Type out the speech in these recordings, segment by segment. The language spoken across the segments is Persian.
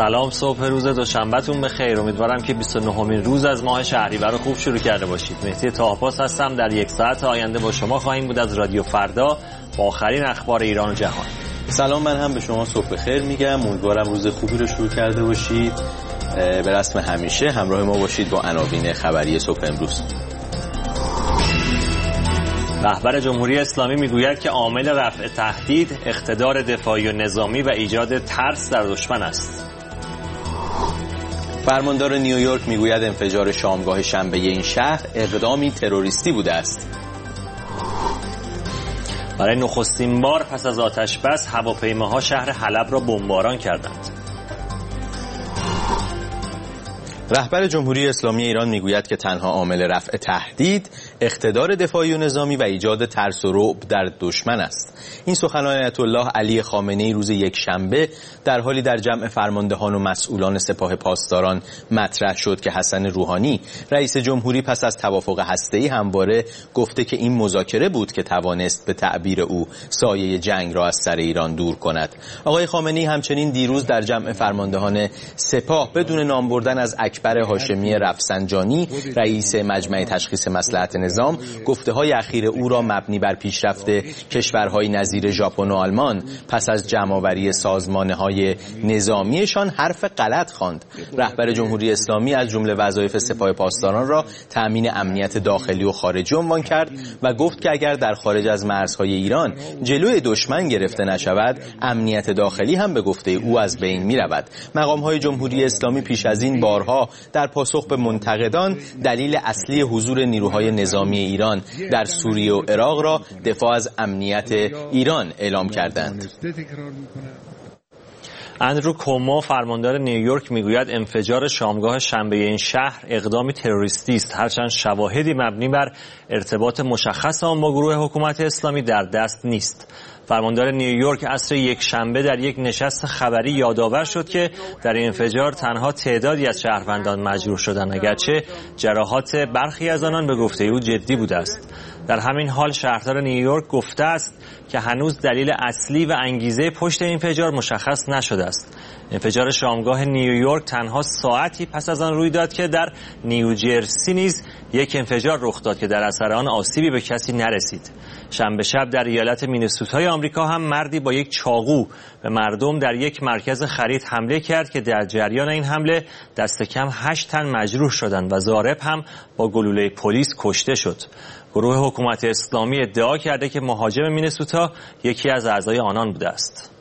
سلام، صبح روز دوشنبهتون بخیر. امیدوارم که 29مین روز از ماه شهریور رو خوب شروع کرده باشید. مهدی طاه‌پاس هستم. در یک ساعت آینده با شما خواهیم بود از رادیو فردا با آخرین اخبار ایران و جهان. سلام، من هم به شما صبح بخیر میگم. امیدوارم روز خوبی رو شروع کرده باشید. به رسم همیشه همراه ما باشید با عناوین خبری صبح امروز. رهبر جمهوری اسلامی میگوید که عامل رفع تهدید اقتدار دفاعی و نظامی و ایجاد ترس در دشمن است. فرماندار نیویورک میگوید انفجار شامگاه شنبه این شهر اقدامی تروریستی بوده است. برای نخستین بار پس از آتش‌بس هواپیماها شهر حلب را بمباران کردند. رهبر جمهوری اسلامی ایران میگوید که تنها عامل رفع تهدید اقتدار دفاعی و نظامی و ایجاد ترس و رعب در دشمن است. این سخنان آیت الله علی خامنه‌ای روز یکشنبه در حالی در جمع فرماندهان و مسئولان سپاه پاسداران مطرح شد که حسن روحانی رئیس جمهوری پس از توافق هسته‌ای همواره گفته که این مذاکره بود که توانست به تعبیر او سایه جنگ را از سر ایران دور کند. آقای خامنه‌ای همچنین دیروز در جمع فرماندهان سپاه بدون نام بردن از اکبر هاشمی رفسنجانی رئیس مجمع تشخیص مصلحت نظام گفته‌های اخیر او را مبنی بر پیشرفت کشورهای نظیر ژاپن و آلمان پس از جمع‌آوری سازمان‌های نظامیشان حرف غلط خواند. رهبر جمهوری اسلامی از جمله وظایف سپاه پاسداران را تأمین امنیت داخلی و خارجی عنوان کرد و گفت که اگر در خارج از مرزهای ایران جلوی دشمن گرفته نشود، امنیت داخلی هم به گفته او از بین می‌رود. مقام‌های جمهوری اسلامی پیش از این بارها در پاسخ به منتقدان دلیل اصلی حضور نیروهای نظامی ایران در سوریه و عراق را دفاع از امنیت ایران اعلام کردند. اندرو کومو فرماندار نیویورک میگوید انفجار شامگاه شنبه این شهر اقدامی تروریستی است، هرچند شواهدی مبنی بر ارتباط مشخص آن با گروه حکومت اسلامی در دست نیست. فرماندار نیویورک عصر یک شنبه در یک نشست خبری یادآور شد که در این انفجار تنها تعدادی از شهروندان مجروح شدند، اگرچه جراحات برخی از آنان به گفته او جدی بوده است. در همین حال شهردار نیویورک گفته است که هنوز دلیل اصلی و انگیزه پشت این انفجار مشخص نشده است. انفجار شامگاه نیویورک تنها ساعتی پس از آن روی داد که در نیوجرسی نیز یک انفجار رخ داد که در اثر آن آسیبی به کسی نرسید. شنبه شب در ایالت مینسوتای آمریکا هم مردی با یک چاقو به مردم در یک مرکز خرید حمله کرد که در جریان این حمله دست کم 8 تن مجروح شدند و ضارب هم با گلوله پلیس کشته شد. گروه حکومت اسلامی ادعا کرده که مهاجم مینسوتا یکی از اعضای آنان بوده است.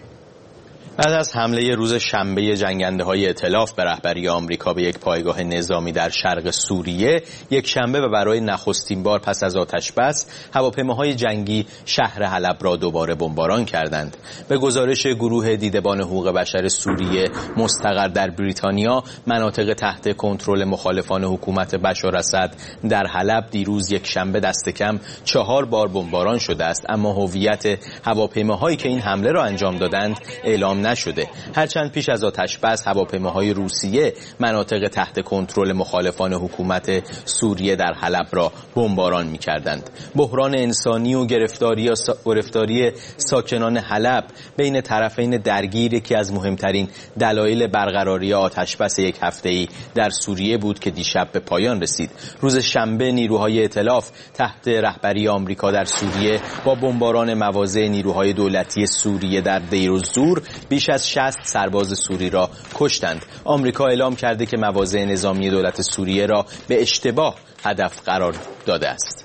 بعد از حمله روز شنبه جنگنده‌های ائتلاف به رهبری آمریکا به یک پایگاه نظامی در شرق سوریه، یک شنبه و برای نخستین بار پس از آتش‌بس هواپیماهای جنگی شهر حلب را دوباره بمباران کردند. به گزارش گروه دیدبان حقوق بشر سوریه مستقر در بریتانیا، مناطق تحت کنترل مخالفان حکومت بشار اسد در حلب دیروز یک شنبه دست کم 4 بار بمباران شده است، اما هویت هواپیماهایی که این حمله را انجام دادند اعلام نشده. هرچند پیش از آتش‌بس هواپیماهای روسیه مناطق تحت کنترل مخالفان حکومت سوریه در حلب را بمباران می‌کردند. بحران انسانی و گرفتاری ساکنان حلب بین طرفین درگیر یکی از مهمترین دلایل برقراری آتش‌بس یک هفته‌ای در سوریه بود که دیشب به پایان رسید. روز شنبه نیروهای ائتلاف تحت رهبری آمریکا در سوریه با بمباران مواضع نیروهای دولتی سوریه در دیرالزور بیش از 60 سرباز سوری را کشتند. آمریکا اعلام کرده که مواضع نظامی دولت سوریه را به اشتباه هدف قرار داده است.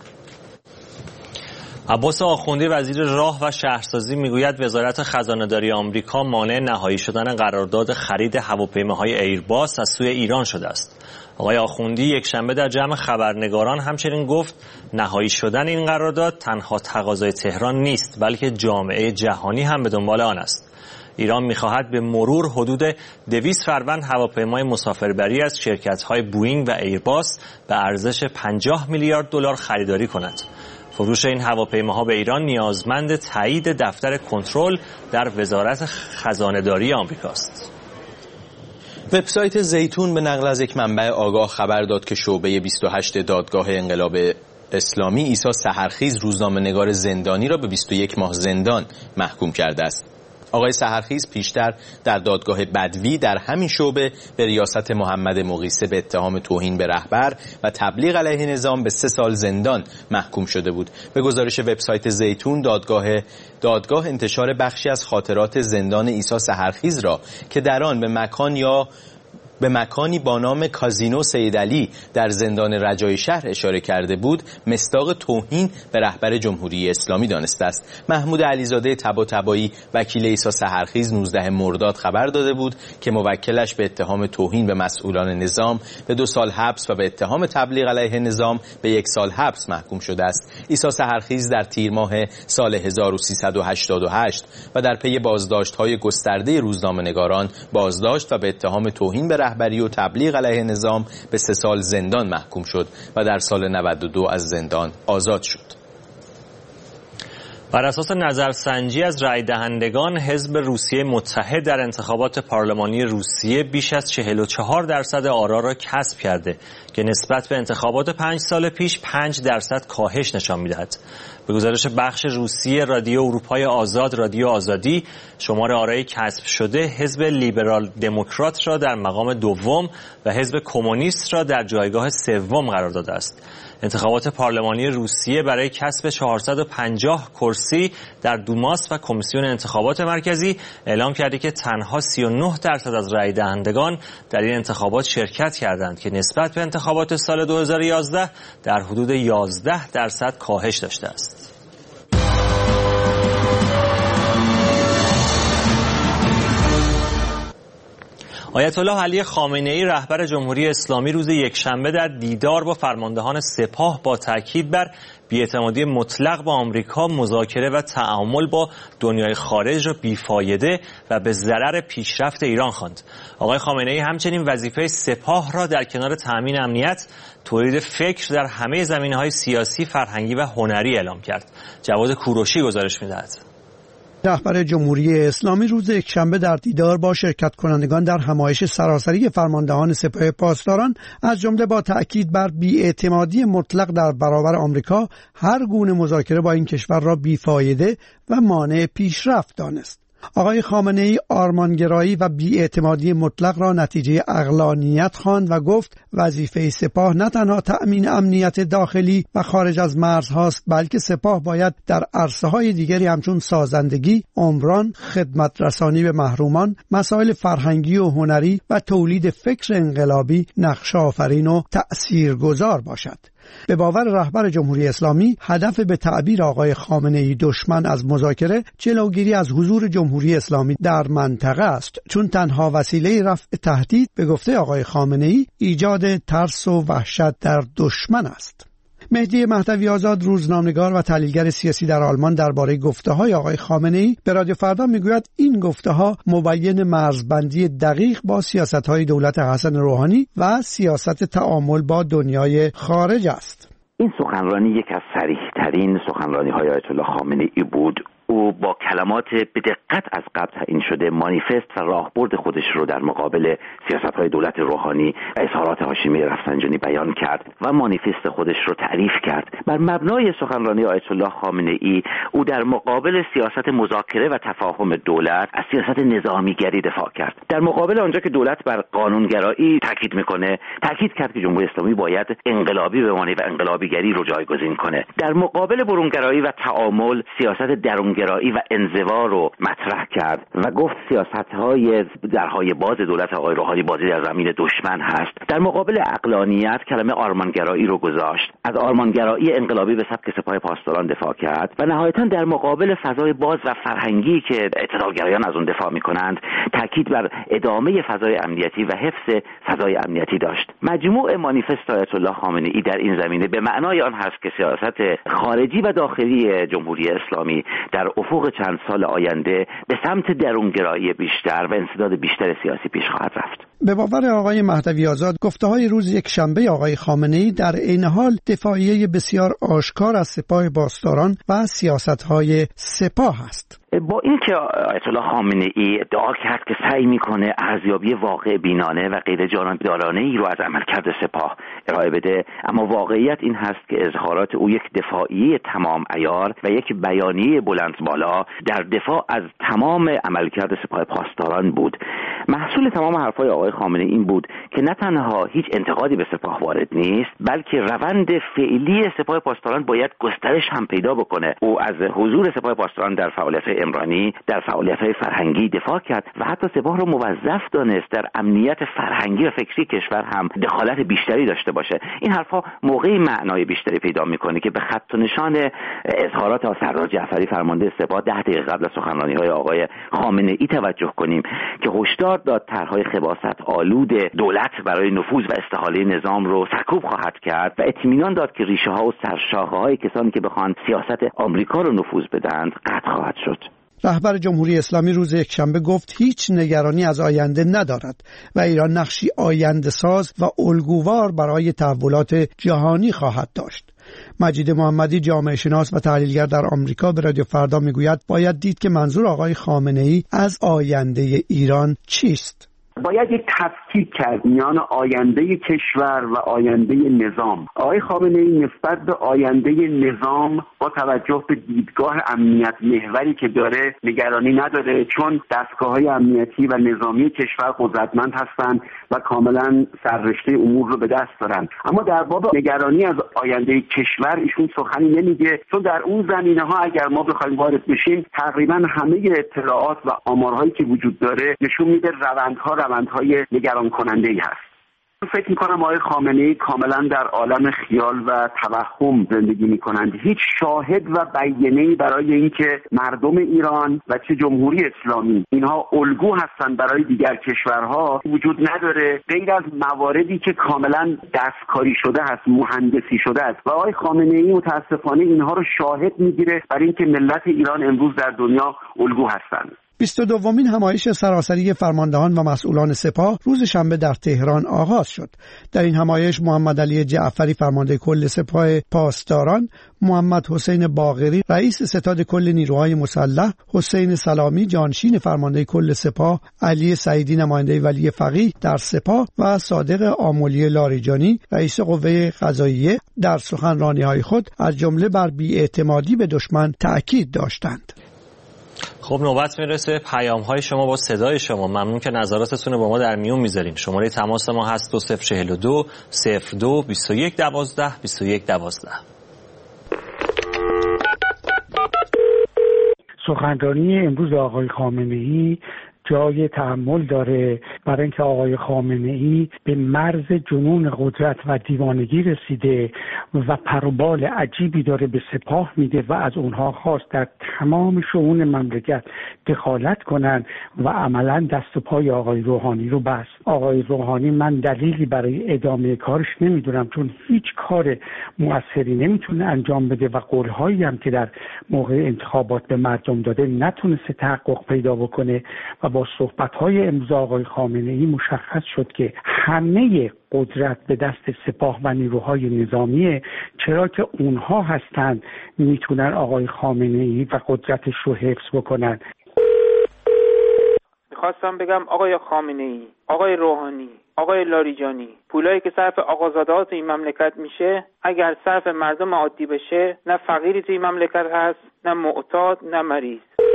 عباس آخوندی وزیر راه و شهرسازی میگوید وزارت خزانه‌داری آمریکا مانع نهایی شدن قرارداد خرید هواپیماهای ایرباس از سوی ایران شده است. آقای آخوندی یک شنبه در جمع خبرنگاران همچنین گفت نهایی شدن این قرارداد تنها تقاضای تهران نیست، بلکه جامعه جهانی هم به دنبال آن است. ایران می‌خواهد به مرور حدود 200 فروند هواپیمای مسافربری از شرکت‌های بوئینگ و ایرباس به ارزش 50 میلیارد دلار خریداری کند. فروش این هواپیماها به ایران نیازمند تایید دفتر کنترل در وزارت خزانه‌داری آمریکاست. وبسایت زیتون به نقل از یک منبع آگاه خبر داد که شعبه 28 دادگاه انقلاب اسلامی عیسی سحرخیز روزنامه‌نگار زندانی را به 21 ماه زندان محکوم کرده است. آقای سحرخیز پیشتر در دادگاه بدوی در همین شعبه به ریاست محمد مغیثه به اتهام توهین به رهبر و تبلیغ علیه نظام به 3 سال زندان محکوم شده بود. به گزارش وبسایت زیتون، دادگاه انتشار بخشی از خاطرات زندان عیسی سحرخیز را که در آن به مکانی با نام کازینو سیدعلی در زندان رجای شهر اشاره کرده بود، مصداق توهین به رهبر جمهوری اسلامی دانسته است. محمود علیزاده طباطبایی وکیل عیسی سحرخیز 19 مرداد خبر داده بود که موکلش به اتهام توهین به مسئولان نظام به 2 سال حبس و به اتهام تبلیغ علیه نظام به 1 سال حبس محکوم شده است. عیسی سحرخیز در تیر ماه سال 1388 و در پی بازداشت‌های گسترده روزنامه‌نگاران بازداشت و به اتهام توهین به رهبری و تبلیغ علیه نظام به 3 سال زندان محکوم شد و در سال 92 از زندان آزاد شد. بر اساس نظرسنجی از رای دهندگان، حزب روسیه متحد در انتخابات پارلمانی روسیه بیش از 44% آرا را کسب کرده که نسبت به انتخابات 5 سال پیش 5% کاهش نشان می‌دهد. به گزارش بخش روسی رادیو اروپای آزاد، رادیو آزادی، شمار آرای کسب شده حزب لیبرال دموکرات را در مقام دوم و حزب کمونیست را در جایگاه سوم قرار داده است. انتخابات پارلمانی روسیه برای کسب 450 کرسی در دوماس و کمیسیون انتخابات مرکزی اعلام کرده که تنها 39% از رای دهندگان در این انتخابات شرکت کردند که نسبت به انتخابات سال 2011 در حدود 11% کاهش داشته است. آیت الله علی خامنه‌ای رهبر جمهوری اسلامی روز یکشنبه در دیدار با فرماندهان سپاه با تاکید بر بی‌اعتمادی مطلق با آمریکا، مذاکره و تعامل با دنیای خارج را بیفایده و به ضرر پیشرفت ایران خواند. آقای خامنه‌ای همچنین وظیفه سپاه را در کنار تأمین امنیت، تولید فکر در همه زمینه‌های سیاسی، فرهنگی و هنری اعلام کرد. جواد کوروشی گزارش می‌دهد. رهبر جمهوری اسلامی روز یکشنبه در دیدار با شرکت کنندگان در همایش سراسری فرماندهان سپاه پاسداران از جمله با تأکید بر بی‌اعتمادی مطلق در برابر آمریکا، هر گونه مذاکره با این کشور را بیفایده و مانع پیشرفت دانست. آقای خامنه‌ای آرمانگرایی و بی‌اعتمادی مطلق را نتیجه عقلانیت خواند و گفت وظیفه سپاه نه تنها تأمین امنیت داخلی و خارج از مرزهاست، بلکه سپاه باید در عرصه‌های دیگری همچون سازندگی، عمران، خدمت رسانی به محرومان، مسائل فرهنگی و هنری و تولید فکر انقلابی نقش آفرین و تأثیرگذار باشد. به باور رهبر جمهوری اسلامی، هدف به تعبیر آقای خامنه‌ای دشمن از مذاکره جلوگیری از حضور جمهوری اسلامی در منطقه است، چون تنها وسیله رفع تهدید به گفته آقای خامنه‌ای ایجاد ترس و وحشت در دشمن است. مهدی مهدوی آزاد، روزنامه‌نگار و تحلیلگر سیاسی در آلمان، درباره گفته‌های آقای خامنه‌ای به رادیو فردا میگوید این گفته‌ها مبین مرزبندی دقیق با سیاست‌های دولت حسن روحانی و سیاست تعامل با دنیای خارج است. این سخنرانی یکی از صریح‌ترین سخنرانی‌های آیت الله خامنه‌ای بود. او با کلمات به دقت از قبل تعیین شده مانیفست و راهبرد خودش رو در مقابل سیاست‌های دولت روحانی و اظهارات هاشمی رفسنجانی بیان کرد و مانیفست خودش رو تعریف کرد. بر مبنای سخنرانی آیت الله خامنه‌ای او در مقابل سیاست مذاکره و تفاهم دولت از سیاست نظامیگری دفاع کرد. در مقابل آنجا که دولت بر قانونگرایی تاکید میکنه، تاکید کرد که جمهوری اسلامی باید انقلابی بمانه و انقلابیگری رو جایگزین کنه. در مقابل برونگرایی و تعامل، سیاست درونگرایی و انزوا رو مطرح کرد و گفت سیاست‌های درهای باز دولت آقای روحانی بازی در زمین دشمن هست. در مقابل عقلانیت کلمه آرمانگرایی رو گذاشت. از آرمانگرایی انقلابی به سبک سپاه پاسداران دفاع کرد و نهایتاً در مقابل فضای باز و فرهنگی که اعتدالگرایان از اون دفاع می‌کنند، تاکید بر ادامه فضای امنیتی و حفظ فضای امنیتی داشت. مجموع مانیفست آیت الله خامنه‌ای در این زمینه به معنای آن هست که سیاست خارجی و داخلی جمهوری اسلامی در افق چند سال آینده به سمت درونگرایی بیشتر و انسداد بیشتر سیاسی پیش خواهد رفت. به باور آقای مهدوی آزاد، گفته‌های روز یکشنبه آقای خامنه‌ای در عین حال دفاعیه بسیار آشکار از سپاه پاسداران و سیاست‌های سپاه است. با اینکه آیت الله خامنه‌ای ادعا کرد که سعی میکنه ارزیابی واقع بینانه و غیر جانبدارانه ای رو از عملکرد سپاه ارائه بده، اما واقعیت این هست که اظهارات او یک دفاعی تمام عیار و یک بیانیه بلند بالا در دفاع از تمام عملکرد سپاه پاسداران بود. محصول تمام حرفای آقای خامنه‌ای این بود که نه تنها هیچ انتقادی به سپاه وارد نیست، بلکه روند فعلی سپاه پاسداران باید گسترش هم پیدا بکنه. او از حضور سپاه پاسداران در فعالیت‌های عمرانی، در فعالیت‌های فرهنگی دفاع کرد و حتی سپاه را موظف دانست در امنیت فرهنگی و فکری کشور هم دخالت بیشتری داشته باشه. این حرفا موقعی معنای بیشتری پیدا میکنه که به خط و نشان اظهارات سردار جعفری فرمانده سپاه 10 دقیقه قبل از سخنرانی‌های آقای خامنه‌ای توجه کنیم که هشدار داد طرح‌های خباثت آلود دولت برای نفوذ و استحاله نظام رو سرکوب خواهد کرد و اطمینان داد که ریشه‌ها و سرشاخه‌های کسانی که بخوان سیاست آمریکا رو نفوذ بدن قطع خواهد شد. رهبر جمهوری اسلامی روز یکشنبه گفت هیچ نگرانی از آینده ندارد و ایران نقشی آینده ساز و الگووار برای تحولات جهانی خواهد داشت. مجید محمدی جامعه شناس و تحلیلگر در آمریکا به رادیو فردا میگوید باید دید که منظور آقای خامنه‌ای از آینده ایران چیست. باید یک تفکیک کرد میان آینده کشور و آینده نظام. آقای خامنه‌ای نسبت به آینده نظام با توجه به دیدگاه امنیت محوری که داره نگرانی نداره، چون دستگاه‌های امنیتی و نظامی کشور قدرتمند هستند و کاملا سررشته امور رو به دست دارن. اما در باب نگرانی از آینده کشور ایشون سخنی نمیگه، چون در اون زمینه‌ها اگر ما بخوایم وارد بشیم تقریبا همه اطلاعات و آمارهایی که وجود داره نشون میده روندهای نگران کننده ای هست. فکر میکنم آقای خامنه‌ای کاملا در عالم خیال و توهم زندگی میکنند. هیچ شاهد و بیانیه‌ای برای اینکه مردم ایران و چه جمهوری اسلامی اینها الگو هستند برای دیگر کشورها وجود نداره، غیر از مواردی که کاملا دستکاری شده است، مهندسی شده است و آقای خامنه‌ای متاسفانه اینها رو شاهد میگیره برای اینکه ملت ایران امروز در دنیا الگو هستند. 22مین همایش سراسری فرماندهان و مسئولان سپاه روز شنبه در تهران آغاز شد. در این همایش محمد علی جعفری فرمانده کل سپاه پاسداران، محمد حسین باقری رئیس ستاد کل نیروهای مسلح، حسین سلامی جانشین فرمانده کل سپاه، علی سعیدی نماینده ولی فقیه در سپاه و صادق آملی لاریجانی رئیس قوه قضاییه در سخنرانی‌های خود از جمله بر بی‌اعتمادی به دشمن تأکید داشتند. خب نوبت میرسه پیام‌های شما با صدای شما. ممنون که نظراتتون رو با ما در میون میذارین. شماره تماس ما هست 2042 02 21 12 21 12. سخنرانی امروز آقای خامنه‌ای جای تأمل داره، برای اینکه آقای خامنه‌ای به مرز جنون قدرت و دیوانگی رسیده و پروبال عجیبی داره به سپاه میده و از اونها خواست در تمام شئون مملکت دخالت کنن و عملا دست و پای آقای روحانی رو بست. آقای روحانی من دلیلی برای ادامه کارش نمیدونم، چون هیچ کار موثری نمیتونه انجام بده و قولهایی هم که در موقع انتخابات به مردم داده نتونسته تحقق پیدا بکنه و با صحبت‌های امروز آقای خامنه‌ای مشخص شد که همه قدرت به دست سپاه و نیروهای نظامیه، چرا که اونها هستند میتونن آقای خامنه‌ای و قدرتش رو حفظ بکنن. میخواستم بگم آقای خامنه‌ای، آقای روحانی، آقای لاریجانی، پولایی که صرف آقازاده‌ها تو این مملکت میشه اگر صرف مردم عادی بشه نه فقیری تو این مملکت هست، نه معتاد، نه مریض.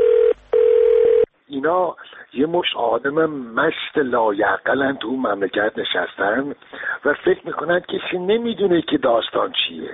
اینا یه مشت آدم مست لایعقلن تو مملکت نشستن و فکر میکنن کسی نمیدونه که داستان چیه.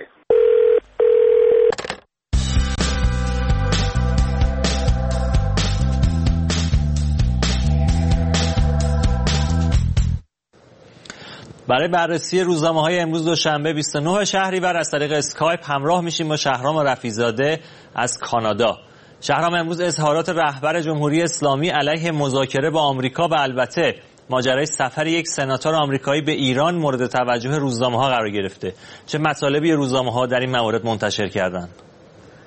برای بررسی روزنامه‌های امروز دوشنبه 29 شهریور از طریق اسکایپ همراه میشیم با شهرام رفیع‌زاده از کانادا. شهرام، امروز اظهارات رهبر جمهوری اسلامی علیه مذاکره با آمریکا و البته ماجرای سفر یک سناتور آمریکایی به ایران مورد توجه روزنامه‌ها قرار گرفته. چه مطالبی روزنامه‌ها در این مورد منتشر کردند؟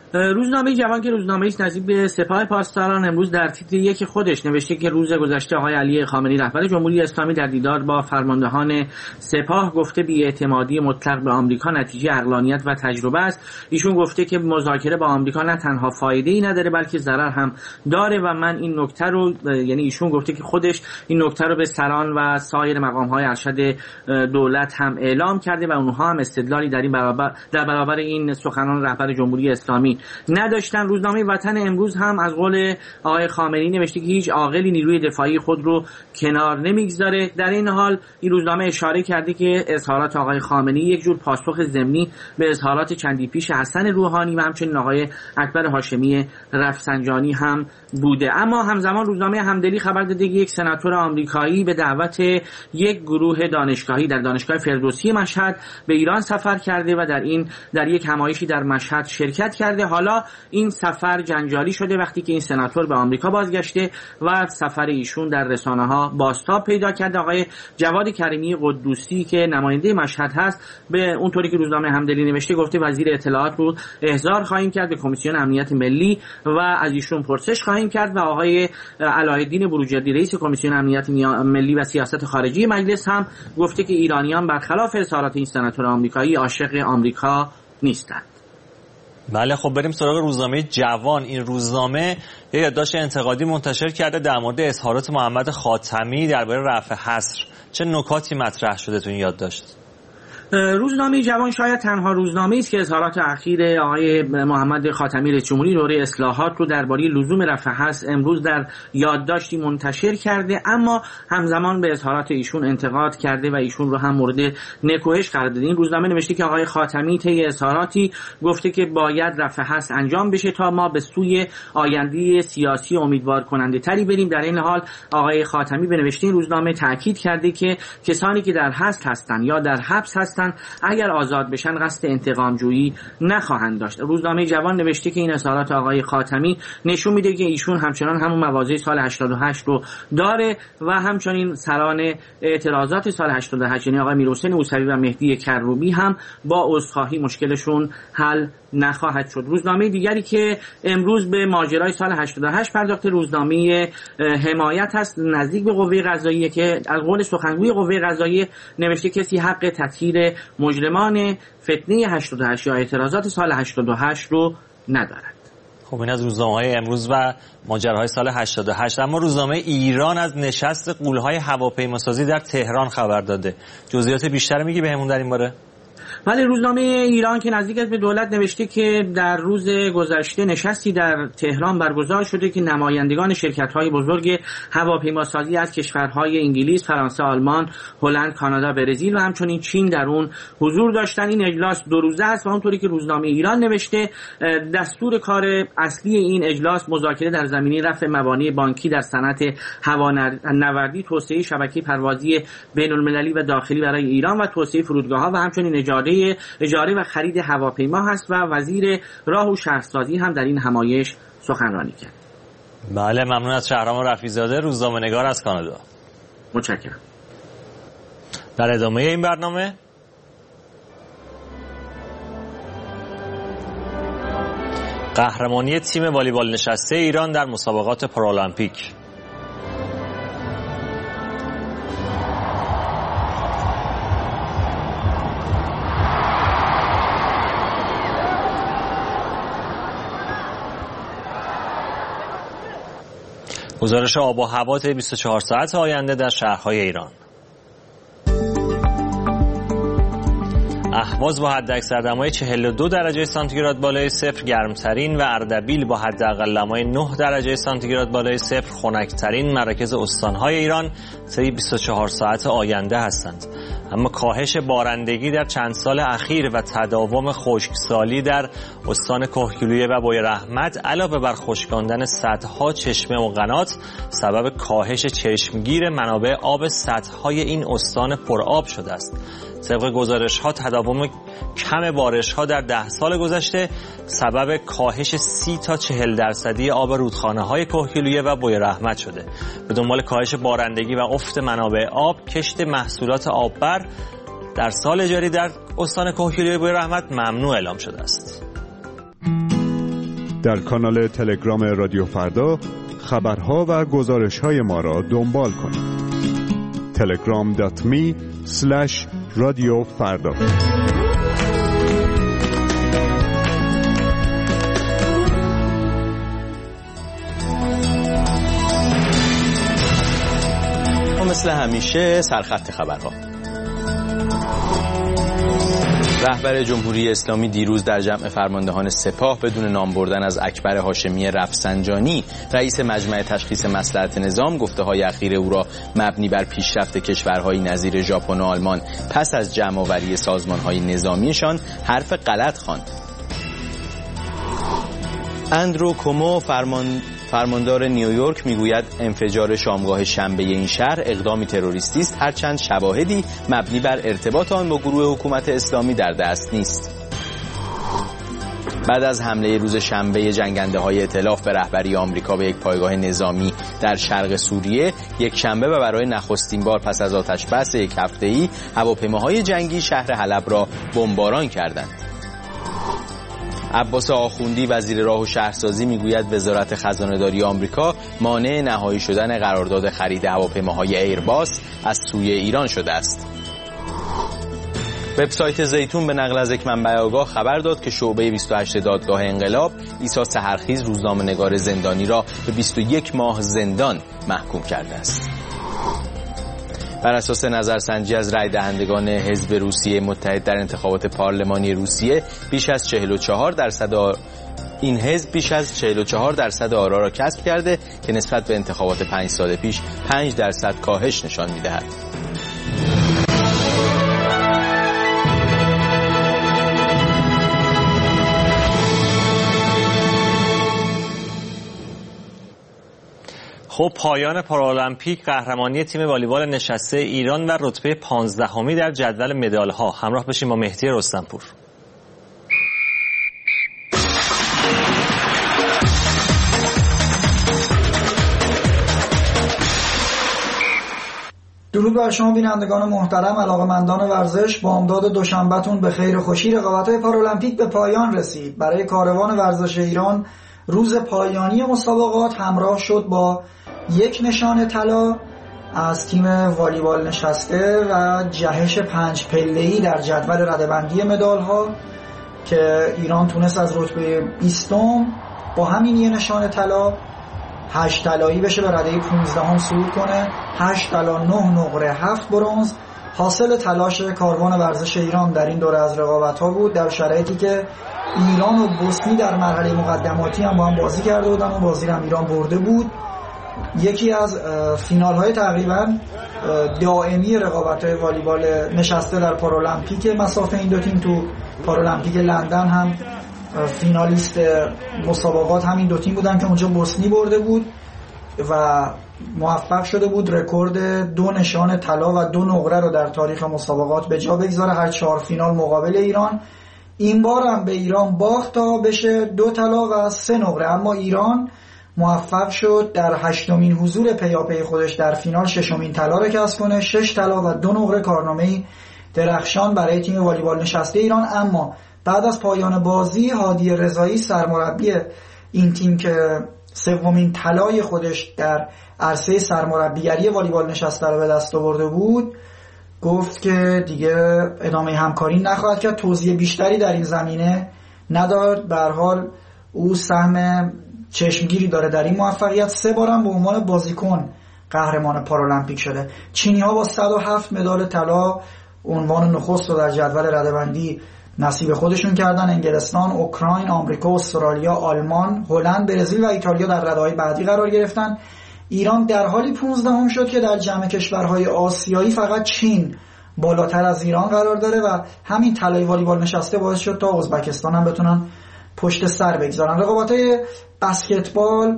روزنامه جوان که روزنامه‌ای است نزدیک به سپاه پاسداران امروز در تیتر یک خودش نوشته که روز گذشته آقای علی خامنه‌ای رهبر جمهوری اسلامی در دیدار با فرماندهان سپاه گفته بی‌اعتمادی مطلق به آمریکا نتیجه عقلانیت و تجربه است. ایشون گفته که مذاکره با آمریکا نه تنها فایده‌ای نداره بلکه ضرر هم داره و من این نکته رو یعنی ایشون گفته که خودش این نکته رو به سران و سایر مقام‌های ارشد دولت هم اعلام کرده و اونها هم استدلالی در برابر این سخنان رهبر جمهوری اسلامی نداشتن. روزنامه وطن امروز هم از قول آقای خامنه‌ای نوشته که هیچ عاقلی نیروی دفاعی خود رو کنار نمیگذاره. در این حال این روزنامه اشاره کرده که اظهارات آقای خامنه‌ای یک جور پاسخ ضمنی به اظهارات چندی پیش حسن روحانی و همچنین آقای اکبر هاشمی رفسنجانی هم بوده. اما همزمان روزنامه همدلی خبر داده که یک سناتور آمریکایی به دعوت یک گروه دانشگاهی در دانشگاه فردوسی مشهد به ایران سفر کرده و در یک همایشی در مشهد شرکت کرده. حالا این سفر جنجالی شده وقتی که این سناتور به آمریکا بازگشته و سفر ایشون در رسانه‌ها بازتاب پیدا کرده. آقای جواد کریمی قدوسی که نماینده مشهد هست به اونطوری که روزنامه همدلی نوشته گفته وزیر اطلاعات رو احضار خواهیم کرد به کمیسیون امنیت ملی و از ایشون پرسش خواهیم کرد و آقای علاءالدین بروجردی رئیس کمیسیون امنیت ملی و سیاست خارجی مجلس هم گفته که ایرانیان برخلاف اظهارات این سناتور آمریکایی عاشق آمریکا نیستند. بله خب بریم سراغ روزنامه جوان. این روزنامه یه یادداشت انتقادی منتشر کرده در مورد اظهارات محمد خاتمی درباره رفع حصر. چه نکاتی مطرح شده تو این یادداشت؟ روزنامه جوان شاید تنها روزنامه‌ای است که اظهارات اخیر آقای محمد خاتمی رئیس جمهوری دوره اصلاحات رو درباره لزوم رفع حصر امروز در یادداشتی منتشر کرده، اما همزمان به اظهارات ایشون انتقاد کرده و ایشون رو هم مورد نکوهش قرار داده. این روزنامه نوشته که آقای خاتمی طی اظهاراتی گفته که باید رفع حصر انجام بشه تا ما به سوی آینده سیاسی امیدوار کننده تری بریم. در این حال آقای خاتمی به نوشته این روزنامه تاکید کرده که کسانی که در حبس هستند یا در حبس هستند اگر آزاد بشن قصد انتقام جویی نخواهند داشت. روزنامه جوان نوشته که این اظهارات آقای خاتمی نشون میده که ایشون همچنان همون مواضع سال 88 رو داره و همچنین سران اعتراضات سال 88 یعنی آقای میرحسین موسوی و مهدی کروبی هم با عذرخواهی مشکلشون حل نخواهد شد. روزنامه دیگری که امروز به ماجرای سال 88 پرداخته روزنامه حمایت هست نزدیک به قوه قضاییه که از قول سخنگوی قوه قضاییه نوشته کسی حق تطهیر مجرمان فتنه 88 یا اعتراضات سال 88 رو ندارد. خب این از روزنامه‌های امروز و ماجراهای سال 88. اما روزنامه ایران از نشست غول‌های هواپیماسازی در تهران خبر داده. جزئیات بیشتر میگی بهمون در این باره؟ ولی روزنامه ایران که نزدیک است به دولت نوشته که در روز گذشته نشستی در تهران برگزار شده که نمایندگان شرکت‌های بزرگ هواپیماسازی از کشورهای انگلیس، فرانسه، آلمان، هلند، کانادا، برزیل و همچنین چین در اون حضور داشتن. این اجلاس 2 روزه است و اونطوری که روزنامه ایران نوشته دستور کار اصلی این اجلاس مذاکره در زمینه رفع موانع بانکی در صنعت هوانوردی، توسعه شبکه پروازی بین‌المللی و داخلی برای ایران و توسعه فرودگاه‌ها و همچنین اجاره و خرید هواپیما هست و وزیر راه و شهرسازی هم در این همایش سخنرانی کرد. بله ممنون از شهرام رفیع‌زاده روزنامه‌نگار از کانادا. متشکرم. در ادامه این برنامه قهرمانی تیم والیبال نشسته ایران در مسابقات پارالمپیک. گزارش آب و هوا طی 24 ساعت آینده در شهرهای ایران. اهواز با حداکثر دمای 42 درجه سانتیگراد بالای صفر گرمترین و اردبیل با حداقل دمای 9 درجه سانتیگراد بالای صفر خنک‌ترین مراکز استان‌های ایران طی 24 ساعت آینده هستند. اما کاهش بارندگی در چند سال اخیر و تداوم خشکسالی در استان کهگیلویه و بویراحمد علاوه بر خشکاندن سدها، چشمه و قنات سبب کاهش چشمگیر منابع آب سدهای این استان پرآب شده است. طبق گزارش‌ها تداوم کم بارش‌ها در 10 سال گذشته سبب کاهش 30 تا 40% آب رودخانه‌های کهگیلویه و بویراحمد شده. به دنبال کاهش بارندگی و افت منابع آب، کشت محصولات آببر در سال جاری در استان کهگیلویه و بویراحمد ممنوع اعلام شده است. در کانال تلگرام رادیو فردا خبرها و گزارش‌های ما را دنبال کنید. telegram.me/رادیو فردا. مثل همیشه سرخط خبرها. رهبر جمهوری اسلامی دیروز در جمع فرماندهان سپاه بدون نام بردن از اکبر هاشمی رفسنجانی رئیس مجمع تشخیص مصلحت نظام گفته‌های اخیر او را مبنی بر پیشرفت کشورهای نظیر ژاپن و آلمان پس از جمع‌آوری سازمان‌های نظامیشان حرف غلط خواند. اندرو کومو فرماندار نیویورک میگوید انفجار شامگاه شنبه این شهر اقدامی تروریستی است، هرچند شواهدی مبنی بر ارتباط آن با گروه حکومت اسلامی در دست نیست. بعد از حمله روز شنبه جنگنده‌های ائتلاف به رهبری آمریکا به یک پایگاه نظامی در شرق سوریه، یک شنبه و برای نخستین بار پس از آتش‌بس یک هفته‌ای هواپیماهای جنگی شهر حلب را بمباران کردند. عباس آخوندی وزیر راه و شهرسازی میگوید وزارت خزانه‌داری آمریکا مانع نهایی شدن قرارداد خرید هواپیماهای ایرباس از سوی ایران شده است. وبسایت زیتون به نقل از یک منبع آگاه خبر داد که شعبه 28 دادگاه انقلاب عیسی سحرخیز روزنامه‌نگار زندانی را به 21 ماه زندان محکوم کرده است. بر اساس نظرسنجی از رای دهندگان حزب روسیه متحد در انتخابات پارلمانی روسیه بیش از 44% این حزب بیش از 44% آرا را کسب کرده که نسبت به انتخابات 5 سال پیش 5% کاهش نشان می‌دهد. خب پایان پارالمپیک، قهرمانی تیم والیبال نشسته ایران و رتبه 15می در جدول مدال‌ها. همراه بشیم با مهدی رستمپور. درود بر شما بینندگان محترم، علاقه‌مندان ورزش. با امداد دوشنبه‌تون به خیر و خوشی رقابت‌های پارالمپیک به پایان رسید. برای کاروان ورزش ایران روز پایانی مسابقات همراه شد با یک نشان طلا از تیم والیبال نشسته و جهش 5 پله‌ای در جدول رده‌بندی مدال‌ها که ایران تونست از رتبه 20 با همین یه نشان طلا 8 طلایی بشه به رده 15 صعود کنه. 8 طلا، 9 نقره، 7 برنز حاصل تلاش کاروان ورزش ایران در این دوره از رقابت‌ها بود، در شرایطی که ایران و بوسنی در مرحله مقدماتی هم با هم بازی کرده بودن و بازی هم ایران برده بود. یکی از فینال‌های تقریبا دائمی رقابت‌های والیبال نشسته در پارالمپیک مسافه این دو تیم. تو پارالمپیک لندن هم فینالیست مسابقات همین دو تیم بودن که اونجا بوسنی برده بود و موفق شده بود رکورد 2 نشان طلا و 2 نقره رو در تاریخ مسابقات به جا بگذاره هر 4 فینال مقابل ایران. این بار هم به ایران باخت تا بشه 2 طلا و 3 نقره، اما ایران موفق شد در 8مین حضور پیاپی خودش در فینال 6مین طلا رو کسب کنه. 6 طلا و 2 نقره کارنامه‌ای درخشان برای تیم والیبال نشسته ایران. اما بعد از پایان بازی هادی رضایی سرمربی این تیم که 3مین طلای خودش در عرصه سرمربیگری والیبال نشسته رو به دست آورده بود گفت که دیگه ادامه همکاری نخواهد کرد. توضیح بیشتری در این زمینه نداد. به هر حال او سهم چشمگیری داره در این موفقیت. 3 بارم به عنوان بازیکن قهرمان پارالمپیک شده. چینی‌ها با 107 مدال طلا عنوان نخست رو در جدول رده‌بندی نصیب خودشون کردن. انگلستان، اوکراین، آمریکا، استرالیا، آلمان، هلند، برزیل و ایتالیا در رده‌های بعدی قرار گرفتن. ایران در حالی 15ام شد که در جمع کشورهای آسیایی فقط چین بالاتر از ایران قرار داره و همین طلای والیبال نشسته باعث شد تا ازبکستان هم بتونن پشت سر بگذارن. رقابت‌های بسکتبال،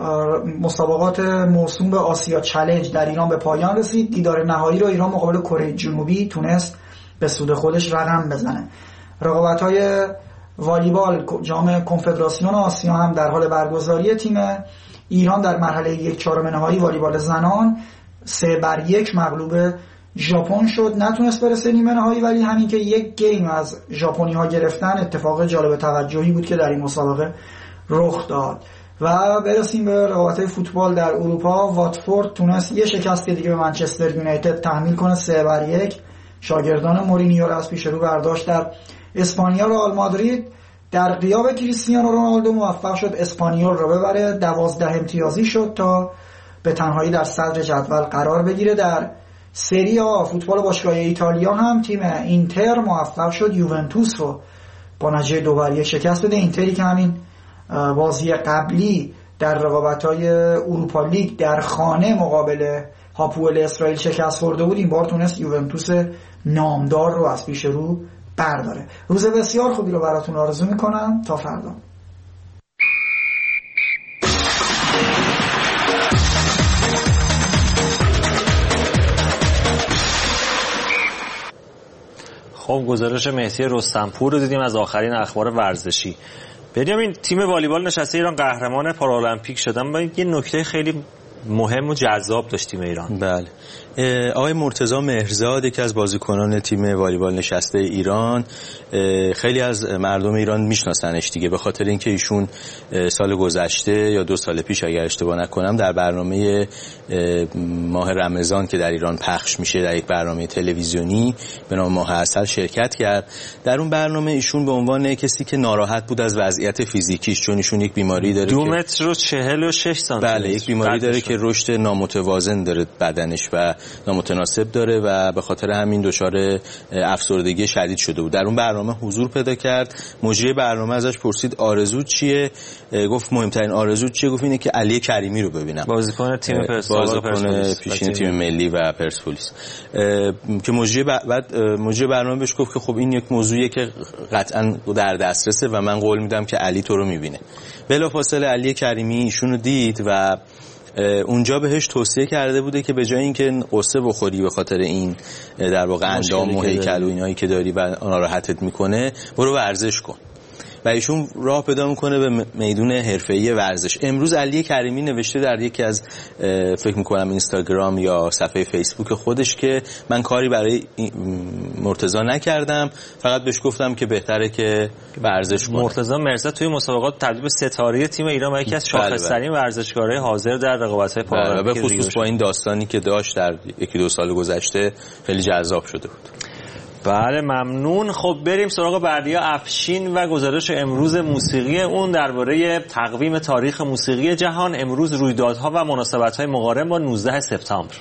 مسابقات موسوم به آسیا چالش در ایران به پایان رسید. دیدار نهایی رو ایران مقابل کره جنوبی تونست به سود خودش رقم بزنه. رقابت‌های والیبال جام کنفدراسیون آسیا هم در حال برگزاری. تیم ایران در مرحله 1/4 نهایی والیبال زنان 3-1 مغلوب ژاپن شد، نتونست برسه نیمه نهایی، ولی همین که یک گیم از ژاپنی‌ها گرفتن اتفاق جالب توجهی بود که در این مسابقه رخ داد. و برسیم به رقابت‌های فوتبال در اروپا. واتفورد تونست یه شکست دیگه به منچستر یونایتد تحمیل کنه 3-1. شاگردان مورینیو را از پیش رو برداشت. در اسپانیا رئال مادرید در غیاب کریستیانو رونالدو موفق شد اسپانیول رو ببره، 12 امتیازی شد تا به تنهایی در صدر جدول قرار بگیره. در سری آ فوتبال باشگاه ایتالیا هم تیم اینتر موفق شد یوونتوس رو با نتیجه 2-1 شکست بده. اینتری که همین بازی قبلی در رقابت‌های اروپا لیگ در خانه مقابل هاپوئل اسرائیل شکست خورده بود، این بار تونست یوونتوس نامدار رو از پیش رو برداره. روز بسیار خوبی رو براتون آرزو میکنم. تا فردا. خب گزارش مهدی رستمپور رو دیدیم از آخرین اخبار ورزشی. بنیامین، تیم والیبال نشسته ایران قهرمان پارالمپیک شدن با یه نکته خیلی مهم و جذاب داشت تیم ایران. بله، آقای مرتضی مهرزاد یکی از بازیکنان تیم والیبال نشسته ایران، خیلی از مردم ایران میشناسنش دیگه، به خاطر اینکه ایشون سال گذشته یا 2 سال پیش اگر اشتباه نکنم در برنامه ماه رمضان که در ایران پخش میشه در یک برنامه تلویزیونی به نام ماه عسل شرکت کرد. در اون برنامه ایشون به عنوان کسی که ناراحت بود از وضعیت فیزیکیش، چون ایشون یک بیماری داره 2 متر و 46 سانتی متر، بله، یک بیماری داره که رشد نامتوازن داره بدنش و نامتناسب داره و به خاطر همین دچار افسردگی شدید شده بود. در اون برنامه حضور پیدا کرد. مجری برنامه ازش پرسید آرزو چیه؟ گفت مهمترین آرزو چیه؟ گفت اینه که علی کریمی رو ببینم، بازیکن تیم بازیکن پیشین تیم ملی و پرسپولیس. که مجری برنامه بهش گفت که خب این یک موضوعیه که قطعا در دسترسه و من قول میدم که علی تو رو میبینه. بلافاصله علی کریمی ایشونو دید و اونجا بهش توصیه کرده بوده که به جای اینکه قصه بخوری به خاطر این در واقع اندام و هیکل و اینایی که داری و ناراحتت میکنه، برو ورزش کن. و ایشون راه پیدا میکنه به میدون حرفه‌ای ورزش. امروز علی کریمی نوشته در یکی از فکر میکنم اینستاگرام یا صفحه فیسبوک خودش که من کاری برای مرتضی نکردم، فقط بهش گفتم که بهتره که ورزش کنه. مرتضی مرزا توی مسابقات تبدیل به ستاره تیم ایران و یکی از شاخص‌ترین ورزشکارهای حاضر در رقابت‌های پارالمپیک، به خصوص با این داستانی که داشت در 1-2 سال گذشته خیلی جذاب شده بود. بله ممنون. خب بریم سراغ بردیا افشین و گزارش امروز موسیقی اون درباره تقویم تاریخ موسیقی جهان. امروز رویدادها و مناسبت‌های مقارن با 19 سپتامبر.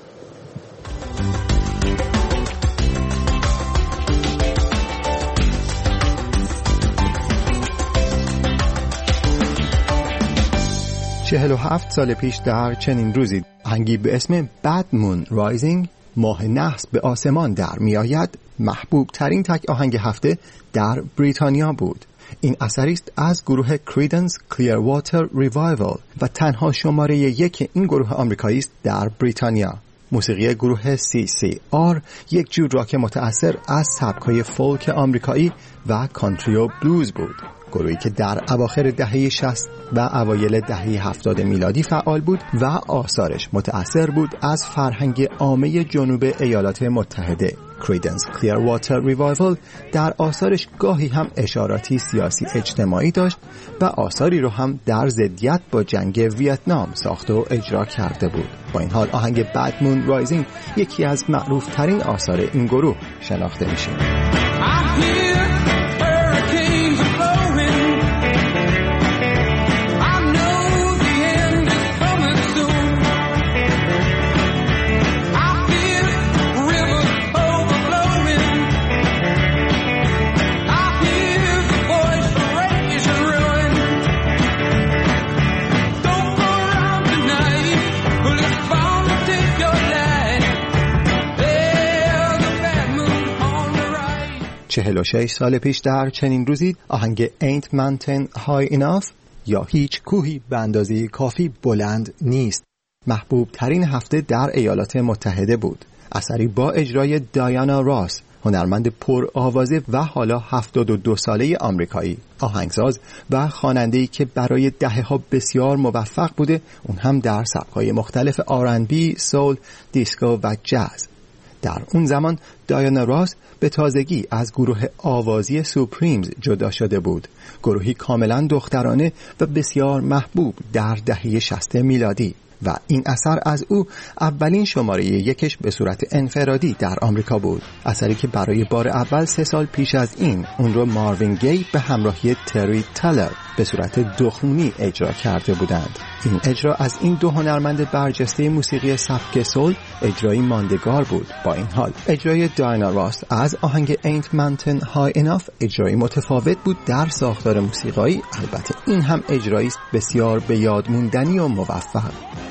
هفت سال پیش در چنین روزی آهنگی به اسم Bad Moon Rising، ماه نحس به آسمان در می آید، محبوب ترین تک آهنگ هفته در بریتانیا بود. این اثری است از گروه Creedence Clearwater Revival و تنها شماره 1 این گروه آمریکایی است در بریتانیا. موسیقی گروه CCR یک جور راک متأثر از سبک‌های فولک آمریکایی و کانتری و بلوز بود. گروهی که در اواخر دهه 60 و اوایل دهه 70 میلادی فعال بود و آثارش متأثر بود از فرهنگ عامه جنوب ایالات متحده. Creedence Clearwater Revival در آثارش گاهی هم اشاراتی سیاسی اجتماعی داشت و آثاری رو هم در ضدیت با جنگ ویتنام ساخت و اجرا کرده بود. با این حال آهنگ Bad Moon Rising یکی از معروف ترین آثار این گروه شناخته میشه. و 6 سال پیش در چنین روزی آهنگ Ain't Mountain High Enough یا هیچ کوهی به اندازه کافی بلند نیست محبوب ترین هفته در ایالات متحده بود. اثری با اجرای دایانا راس، هنرمند پر آوازه و حالا 72 ساله آمریکایی، آهنگساز و خواننده‌ای که برای دهه‌ها بسیار موفق بوده، اون هم در سبک‌های مختلف R&B، سول، دیسکو و جاز. در اون زمان دایانا راس به تازگی از گروه آوازی سوپریمز جدا شده بود، گروهی کاملا دخترانه و بسیار محبوب در دهه 60 میلادی، و این اثر از او اولین شماره یکش به صورت انفرادی در آمریکا بود، اثری که برای بار اول 3 سال پیش از این اون رو ماروین گی به همراهی تری تالر به صورت دخمونی اجرا کرده بودند. این اجرا از این دو هنرمند برجسته موسیقی سبک سول اجرایی ماندگار بود. با این حال اجرای دایانا راس از آهنگ Ain't Mountain High Enough اجرایی متفاوت بود در ساختار موسیقایی، البته این هم اجرایی بسیار به یاد موندنی و موفق.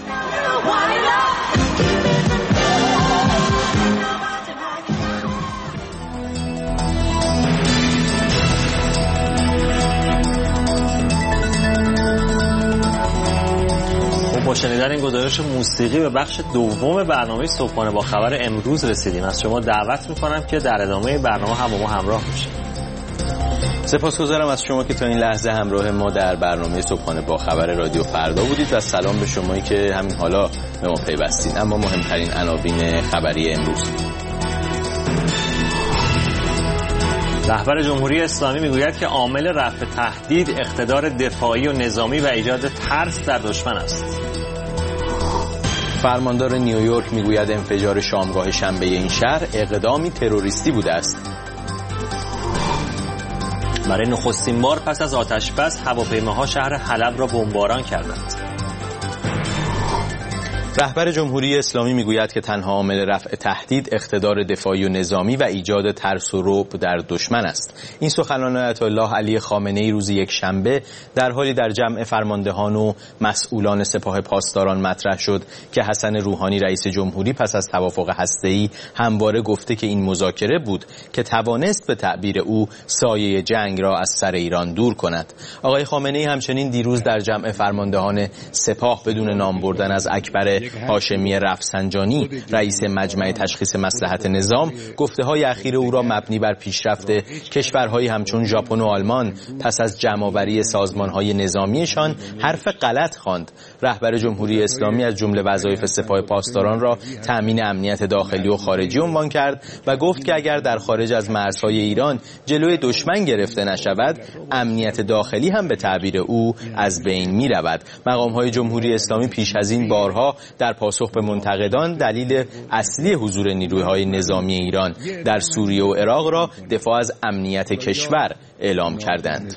با شنیدن این گزارش موسیقی به بخش دوم برنامه صبحانه با خبر امروز رسیدیم. از شما دعوت میکنم که در ادامه برنامه هم با ما همراه باشید. سپاسگزارم از شما که تا این لحظه همراه ما در برنامه صبحانه با خبر رادیو فردا بودید و سلام به شمایی که همین حالا به ما پیوستید. اما مهمترین عناوین خبری امروز: رهبر جمهوری اسلامی میگوید که عامل رفع تهدید اقتدار دفاعی و نظامی و ایجاد ترس در دشمن است. فرماندار نیویورک میگوید انفجار شامگاه شنبه این شهر اقدامی تروریستی بوده است. برای نخستین بار پس از آتش‌بس هواپیماها شهر حلب را بمباران کردند. رهبر جمهوری اسلامی میگوید که تنها عامل رفع تهدید اقتدار دفاعی و نظامی و ایجاد ترس و رعب در دشمن است. این سخنان آیت الله علی خامنه‌ای روز یکشنبه در حالی در جمع فرماندهان و مسئولان سپاه پاسداران مطرح شد که حسن روحانی رئیس جمهوری پس از توافق هسته‌ای همواره گفته که این مذاکره بود که توانست به تعبیر او سایه جنگ را از سر ایران دور کند. آقای خامنه‌ای همچنین دیروز در جمع فرماندهان سپاه بدون نام بردن از اکبر هاشمی رفسنجانی رئیس مجمع تشخیص مصلحت نظام گفته‌های اخیر او را مبنی بر پیشرفت کشورهایی همچون ژاپن و آلمان پس از جمع‌آوری سازمان‌های نظامیشان حرف غلط خواند. رهبر جمهوری اسلامی از جمله وظایف سپاه پاسداران را تأمین امنیت داخلی و خارجی عنوان کرد و گفت که اگر در خارج از مرزهای ایران جلوی دشمن گرفته نشود، امنیت داخلی هم به تعبیر او از بین می‌رود. مقام‌های جمهوری اسلامی پیش از این بارها در پاسخ به منتقدان دلیل اصلی حضور نیروهای نظامی ایران در سوریه و عراق را دفاع از امنیت کشور اعلام کردند.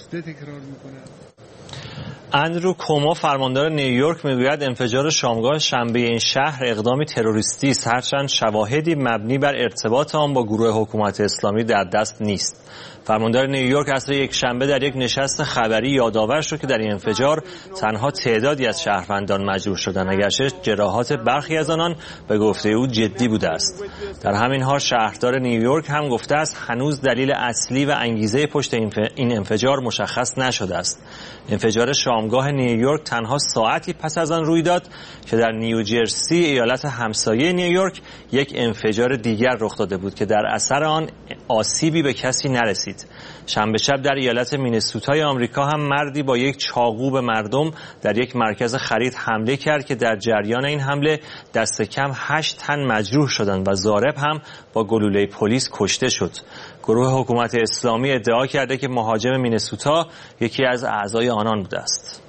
اندرو کومو فرماندار نیویورک میگوید انفجار شامگاه شنبه این شهر اقدامی تروریستی است، هرچند شواهدی مبنی بر ارتباط آن با گروه حکومت اسلامی در دست نیست. فرماندار نیویورک عصر یک شنبه در یک نشست خبری یادآور شد که در این انفجار تنها تعدادی از شهروندان مجروح شدند، اگرچه جراحات برخی از آنان به گفته او جدی بوده است. در همین حال شهردار نیویورک هم گفته است هنوز دلیل اصلی و انگیزه پشت این انفجار مشخص نشده است. انفجار شامگاه نیویورک تنها ساعتی پس از آن روی داد که در نیوجرسی ایالت همسایه نیویورک یک انفجار دیگر رخ داده بود که در اثر آن آسیبی به کسی نرسید. شنبه شب در ایالت مینسوتای آمریکا هم مردی با یک چاقو به مردم در یک مرکز خرید حمله کرد که در جریان این حمله دست کم 8 تن مجروح شدند و ضارب هم با گلوله پلیس کشته شد. گروه حکومت اسلامی ادعا کرده که مهاجم مینسوتا یکی از اعضای آنان بوده است.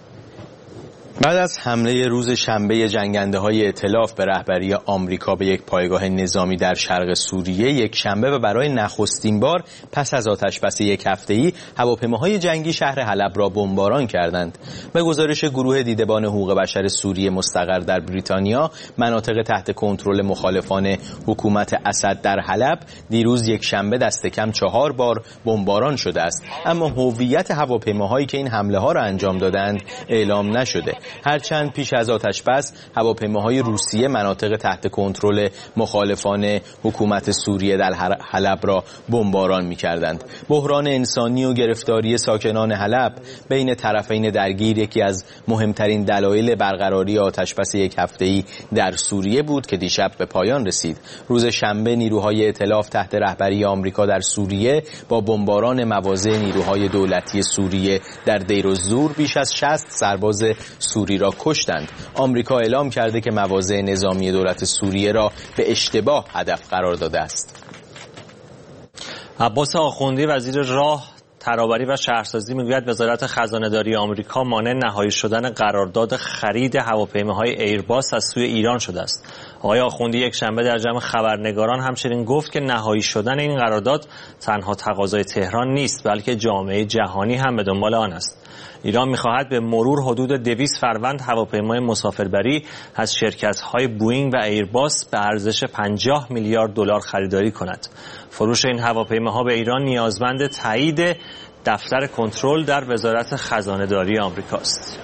بعد از حمله روز شنبه جنگنده‌های ائتلاف به رهبری آمریکا به یک پایگاه نظامی در شرق سوریه یک شنبه و برای نخستین بار پس از آتش‌بس یک هفته‌ای هواپیماهای جنگی شهر حلب را بمباران کردند. به گزارش گروه دیدبان حقوق بشر سوریه مستقر در بریتانیا، مناطق تحت کنترل مخالفان حکومت اسد در حلب دیروز یک شنبه دست کم 4 بار بمباران شده است، اما هویت هواپیماهایی که این حمله ها را انجام دادند اعلام نشده. هرچند پیش از آتش‌بس هواپیماهای روسیه مناطق تحت کنترل مخالفان حکومت سوریه در حلب را بمباران می‌کردند. بحران انسانی و گرفتاری ساکنان حلب بین طرفین درگیر یکی از مهمترین دلایل برقراری آتش‌بس یک هفته‌ای در سوریه بود که دیشب به پایان رسید. روز شنبه نیروهای ائتلاف تحت رهبری آمریکا در سوریه با بمباران مواضع نیروهای دولتی سوریه در دیرالزور بیش از 60 سرباز سوری را کشتند. آمریکا اعلام کرده که مواضع نظامی دولت سوریه را به اشتباه هدف قرار داده است. عباس آخوندی وزیر راه، ترابری و شهرسازی میگوید وزارت خزانه‌داری آمریکا مانع نهایی شدن قرارداد خرید هواپیماهای ایرباس از سوی ایران شده است. آقای آخوندی یک شنبه در جمع خبرنگاران همچنین گفت که نهایی شدن این قرارداد تنها تقاضای تهران نیست، بلکه جامعه جهانی هم به دنبال آن است. ایران می‌خواهد به مرور حدود 200 فروند هواپیمای مسافربری از شرکت‌های بوئینگ و ایرباس به ارزش 50 میلیارد دلار خریداری کند. فروش این هواپیماها به ایران نیازمند تایید دفتر کنترل در وزارت خزانه‌داری آمریکاست.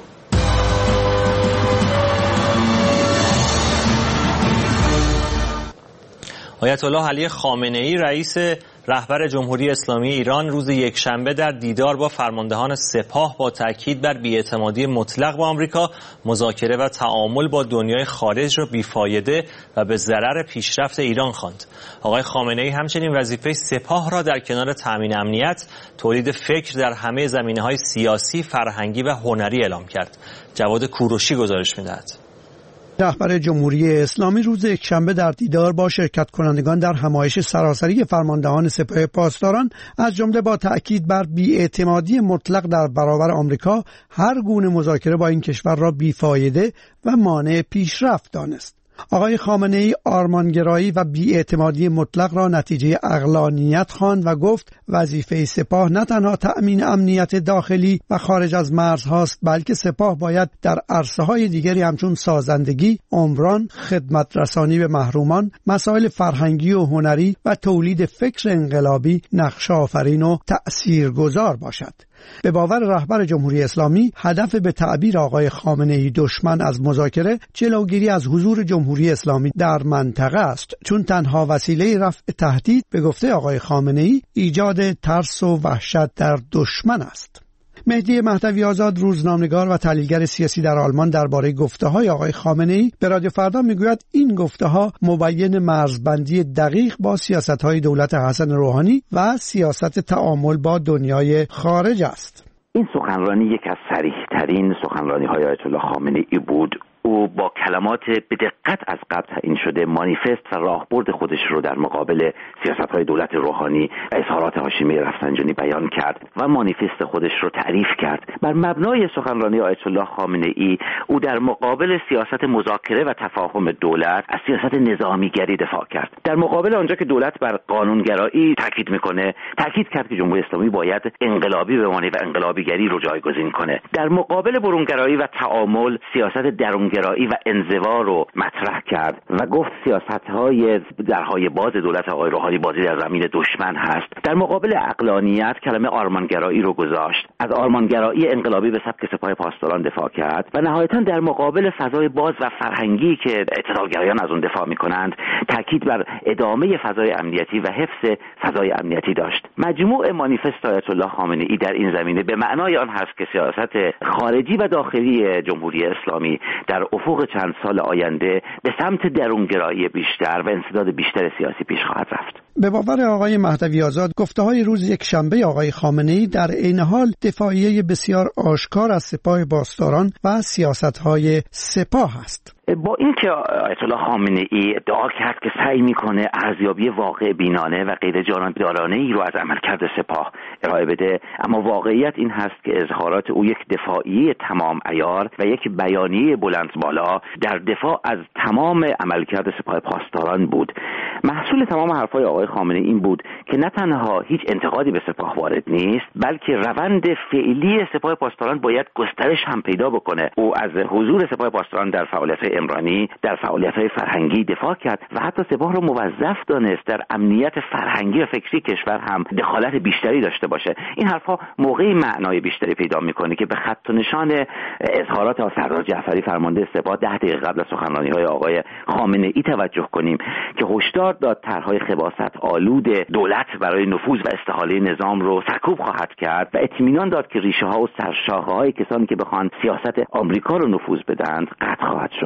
آیت الله علی خامنه‌ای رئیس رهبر جمهوری اسلامی ایران روز یکشنبه در دیدار با فرماندهان سپاه با تاکید بر بی‌اعتمادی مطلق با آمریکا، مذاکره و تعامل با دنیای خارج را بیفایده و به ضرر پیشرفت ایران خواند. آقای خامنه‌ای همچنین وظیفه سپاه را در کنار تامین امنیت، تولید فکر در همه زمینه‌های سیاسی، فرهنگی و هنری اعلام کرد. جواد کوروشی گزارش می‌دهد. رهبر جمهوری اسلامی روز یکشنبه در دیدار با شرکت کنندگان در همایش سراسری فرماندهان سپاه پاسداران از جمله با تأکید بر بی‌اعتمادی مطلق در برابر آمریکا، هر گونه مذاکره با این کشور را بیفایده و مانع پیشرفت دانست. آقای خامنه‌ای آرمانگرایی و بی‌اعتمادی مطلق را نتیجه عقلانیت خواند و گفت وظیفه سپاه نه تنها تأمین امنیت داخلی و خارج از مرزهاست، بلکه سپاه باید در عرصه‌های دیگری همچون سازندگی، عمران، خدمت رسانی به محرومان، مسائل فرهنگی و هنری و تولید فکر انقلابی نقش آفرین و تأثیرگذار باشد. به باور رهبر جمهوری اسلامی، هدف به تعبیر آقای خامنه‌ای دشمن از مذاکره جلوگیری از حضور جمهوری اسلامی در منطقه است، چون تنها وسیله رفع تهدید به گفته آقای خامنه‌ای ایجاد ترس و وحشت در دشمن است. مهدی مهدوی آزاد، روزنامه‌نگار و تحلیلگر سیاسی در آلمان، درباره گفته‌های آقای خامنه‌ای به رادیو فردا میگوید این گفته‌ها مبین مرزبندی دقیق با سیاست‌های دولت حسن روحانی و سیاست تعامل با دنیای خارج است. این سخنرانی یک از صریح‌ترین سخنرانی‌های آیت الله خامنه‌ای بود. او با کلمات به دقت از قبل تعیین شده مانیفست و راهبرد خودش رو در مقابل سیاست‌های دولت روحانی و اظهارات هاشمی رفسنجانی بیان کرد و مانیفست خودش رو تعریف کرد. بر مبنای سخنرانی آیت الله خامنه‌ای او در مقابل سیاست مذاکره و تفاهم دولت از سیاست نظامیگری دفاع کرد. در مقابل آنجا که دولت بر قانونگرایی تاکید میکنه، تاکید کرد که جمهوری اسلامی باید انقلابی بمانه و انقلابیگری رو جایگزین کنه. در مقابل برونگرایی و تعامل، سیاست درونگرایی و انزوا رو مطرح کرد و گفت سیاست‌های درهای باز دولت آقای روحانی بازی در زمین دشمن هست. در مقابل عقلانیت کلمه آرمانگرایی رو گذاشت، از آرمانگرایی انقلابی به سبک سپاه پاسداران دفاع کرد و نهایتاً در مقابل فضای باز و فرهنگی که اعتراضگرایان از اون دفاع می‌کنند، تاکید بر ادامه فضای امنیتی و حفظ فضای امنیتی داشت. مجموع مانیفست آیت الله خامنه‌ای در این زمینه به معنای آن هست که سیاست خارجی و داخلی جمهوری اسلامی در افق چند سال آینده به سمت درونگرایی بیشتر و انسداد بیشتر سیاسی پیش خواهد رفت. به باور آقای مهدوی آزاد، گفته‌های روز یکشنبه آقای خامنه‌ای در عین حال دفاعیه بسیار آشکار از سپاه پاسداران و سیاست‌های سپاه است. با اینکه آیت الله خامنه‌ای ادعا کرد که سعی میکنه ارزیابی واقع بینانه و غیر جانبدارانه‌ای رو از عملکرد سپاه ارائه بده، اما واقعیت این هست که اظهارات او یک دفاعیه تمام عیار و یک بیانیه بلند بالا در دفاع از تمام عملکرد سپاه پاسداران بود. محصول تمام حرفای آقای خامنه‌ای این بود که نه تنها هیچ انتقادی به سپاه وارد نیست، بلکه روند فعلی سپاه پاسداران باید گسترش هم پیدا بکنه. او از حضور سپاه پاسداران در فعالیت‌های عمرانی، در فعالیت‌های فرهنگی دفاع کرد و حتی سپاه را موظف دانست در امنیت فرهنگی و فکری کشور هم دخالت بیشتری داشته باشه. این حرف‌ها موقعی معنای بیشتری پیدا می‌کنه که به خط و نشان اظهارات سردار جعفری فرمانده سپاه 10 دقیقه قبل از سخنرانی‌های آقای خامنه‌ای توجه کنیم که هشدار داد طرح‌های خباثت آلود دولت برای نفوذ و استحاله نظام رو سرکوب خواهد کرد و اطمینان داد که ریشه‌ها و سرشاخه‌های کسانی که بخوان سیاست آمریکا رو نفوذ بدند قطع خواهد شد.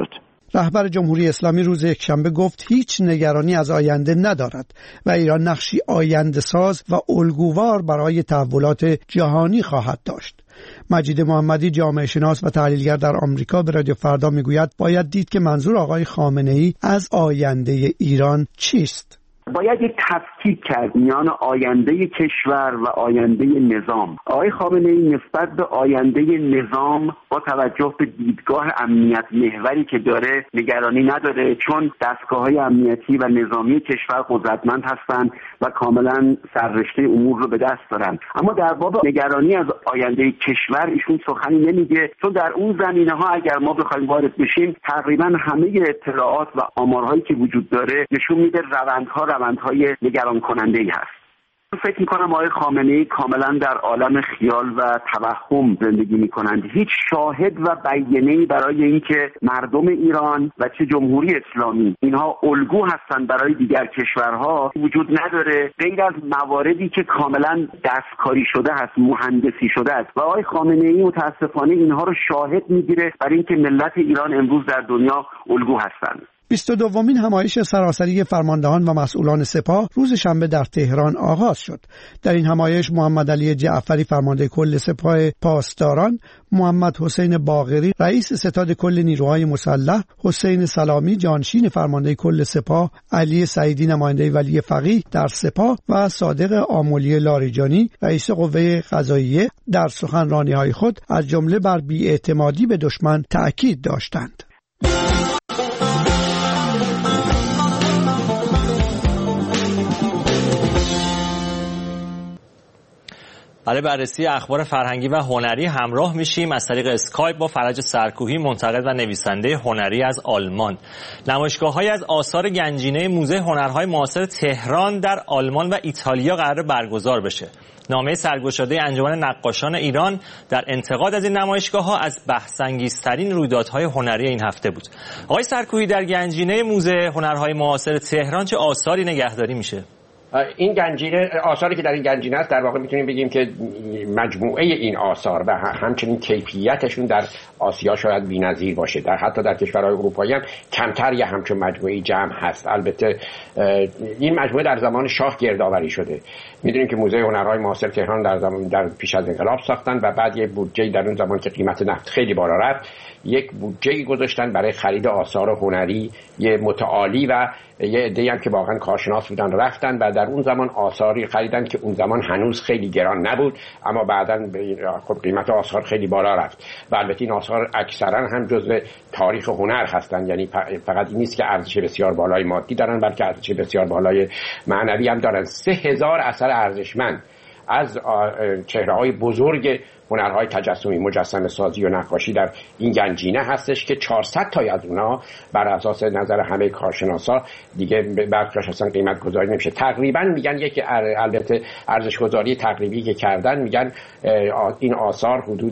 رهبر جمهوری اسلامی روز یکشنبه گفت هیچ نگرانی از آینده ندارد و ایران نقشی آینده ساز و الگووار برای تحولات جهانی خواهد داشت. مجید محمدی جامعه شناس و تحلیلگر در آمریکا به رادیو فردا میگوید باید دید که منظور آقای خامنه‌ای از آینده ایران چیست. باید یک تفکیک کرد میان آینده کشور و آینده نظام. آقای خامنه‌ای نسبت به آینده نظام با توجه به دیدگاه امنیت محوری که داره نگرانی نداره، چون دستگاه‌های امنیتی و نظامی کشور قدرتمند هستند و کاملا سررشته امور رو به دست دارن. اما در باب نگرانی از آینده کشور ایشون سخنی نمیگه، چون در اون زمینه‌ها اگر ما بخوایم وارد بشیم تقریبا همه اطلاعات و آمارهایی که وجود داره نشون میده روندهای نگران کننده‌ای هست. فکر میکنم آقای خامنه‌ای کاملا در عالم خیال و توهم زندگی میکنند. هیچ شاهد و بیانیه‌ای برای اینکه مردم ایران و چه جمهوری اسلامی اینها الگو هستند برای دیگر کشورها وجود نداره، غیر از مواردی که کاملا دستکاری شده هست، مهندسی شده است و آقای خامنه‌ای متاسفانه اینها رو شاهد میگیره برای اینکه ملت ایران امروز در دنیا الگو هستند. 22مین همایش سراسری فرماندهان و مسئولان سپاه روز شنبه در تهران آغاز شد. در این همایش محمد علی جعفری فرمانده کل سپاه پاسداران، محمد حسین باقری رئیس ستاد کل نیروهای مسلح، حسین سلامی جانشین فرمانده کل سپاه، علی سعیدی نماینده ولی فقیه در سپاه و صادق آملی لاریجانی رئیس قوه قضاییه در سخنرانی‌های خود از جمله بر بی‌اعتمادی به دشمن تأکید داشتند. برای بررسی اخبار فرهنگی و هنری همراه میشیم از طریق اسکایپ با فرج سرکوهی، منتقد و نویسنده هنری از آلمان. نمایشگاه‌هایی از آثار گنجینه موزه هنرهای معاصر تهران در آلمان و ایتالیا قرار برگزار بشه. نامه سرگشاده انجمن نقاشان ایران در انتقاد از این نمایشگاه‌ها از بحث‌انگیزترین رویدادهای هنری این هفته بود. آقای سرکوهی، در گنجینه موزه هنرهای معاصر تهران چه آثاری نگهداری میشه؟ این گنجینه، آثاری که در این گنجینه است، در واقع میتونیم بگیم که مجموعه این آثار و همچنین کیفیتشون در آسیا شاید بی‌نظیر باشه. حتی در کشورهای اروپایی هم کمتر یه همچون مجموعه جمع هست. البته این مجموعه در زمان شاه گردآوری شده. میدونیم که موزه هنرهای معاصر تهران در پیش از انقلاب ساختن و بعد یه بودجه در اون زمان که قیمت نفت خیلی بالا رفت، یک بودجه گذاشتن برای خرید آثار هنری یه متعالی و یه عده‌ای هم که واقعا کارشناس بودن رفتن و در اون زمان آثاری خریدن که اون زمان هنوز خیلی گران نبود، اما بعداً خب قیمت آثار خیلی بالا رفت و البته این آثار اکثرا هم جزء تاریخ هنر هستن. یعنی فقط این نیست که ارزش بسیار بالای مادی دارن، بلکه ارزش بسیار بالای معنوی هم دارن. 3000 اثر ارزشمند از چهره‌های بزرگ هنرهای تجسمی، مجسمه سازی و نقاشی در این گنجینه هستش که 400 تای از اونا بر اساس نظر همه کارشناسا دیگه برقش اصلا قیمت گذاری نمیشه. تقریبا میگن یک البته ارزش گذاری تقریبی که کردن، میگن این آثار حدود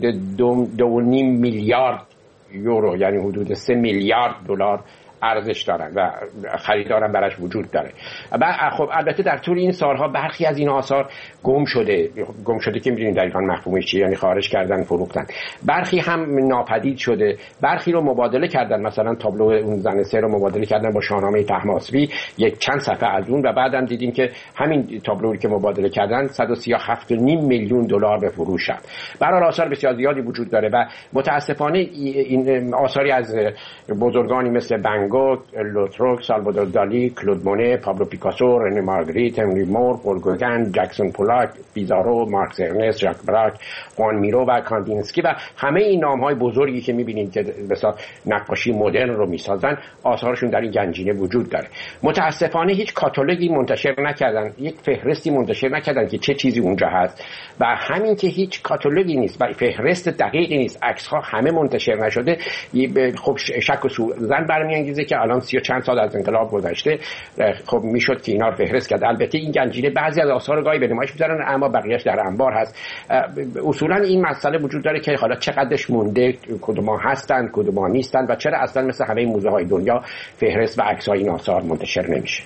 2.5 میلیارد یورو، یعنی حدود 3 میلیارد دلار ارزش دارن و خریدارم براش وجود داره. خب البته در طول این سالها برخی از این آثار گم شده که می‌دونید در ایران مفهومش چیه، یعنی خارج کردن، فروختن. برخی هم ناپدید شده، برخی رو مبادله کردن. مثلا تابلو اون زن سه رو مبادله کردن با شاهنامه طهماسبی، یک چند صفحه از اون، و بعدم دیدیم که همین تابلویی که مبادله کردن 137.5 میلیون دلار به فروش رفت. برای آثار بسیار زیادی وجود داره و متاسفانه این آثاری از بزرگانی مثل گوگ، لوتروک، سالوادور دالی، کلود مونه، پابلو پیکاسو، رنه مارگریت، هنری مور، پول گوگن، جکسون پولاک، پیزارو، مارکس ارنست، ژاک براک، خوان میرو و کاندینسکی و همه این نام‌های بزرگی که می‌بینید که مثلا نقاشی مدرن رو می‌سازن، آثارشون در این گنجینه وجود داره. متأسفانه هیچ کاتالوگی منتشر نکردن، یک فهرستی منتشر نکردن که چه چیزی اونجا هست و همین که هیچ کاتالوگی نیست و فهرست دقیقی نیست، عکس‌ها همه منتشر نشده، خب شک و سوءظن برمی‌انگیزه که الان 30 و چند سال از انقلاب گذشته، خب میشد که اینا رو فهرست کرد. البته این گنجینه بعضی از آثار گاهی به نمایش میذارن اما بقیه‌اش در انبار هست. اصولا این مسئله وجود داره که حالا چقدرش مونده، کدوما هستن، کدوما نیستن و چرا اصلا مثل همه موزه‌های دنیا فهرست و عکس‌های این آثار منتشر نمیشه.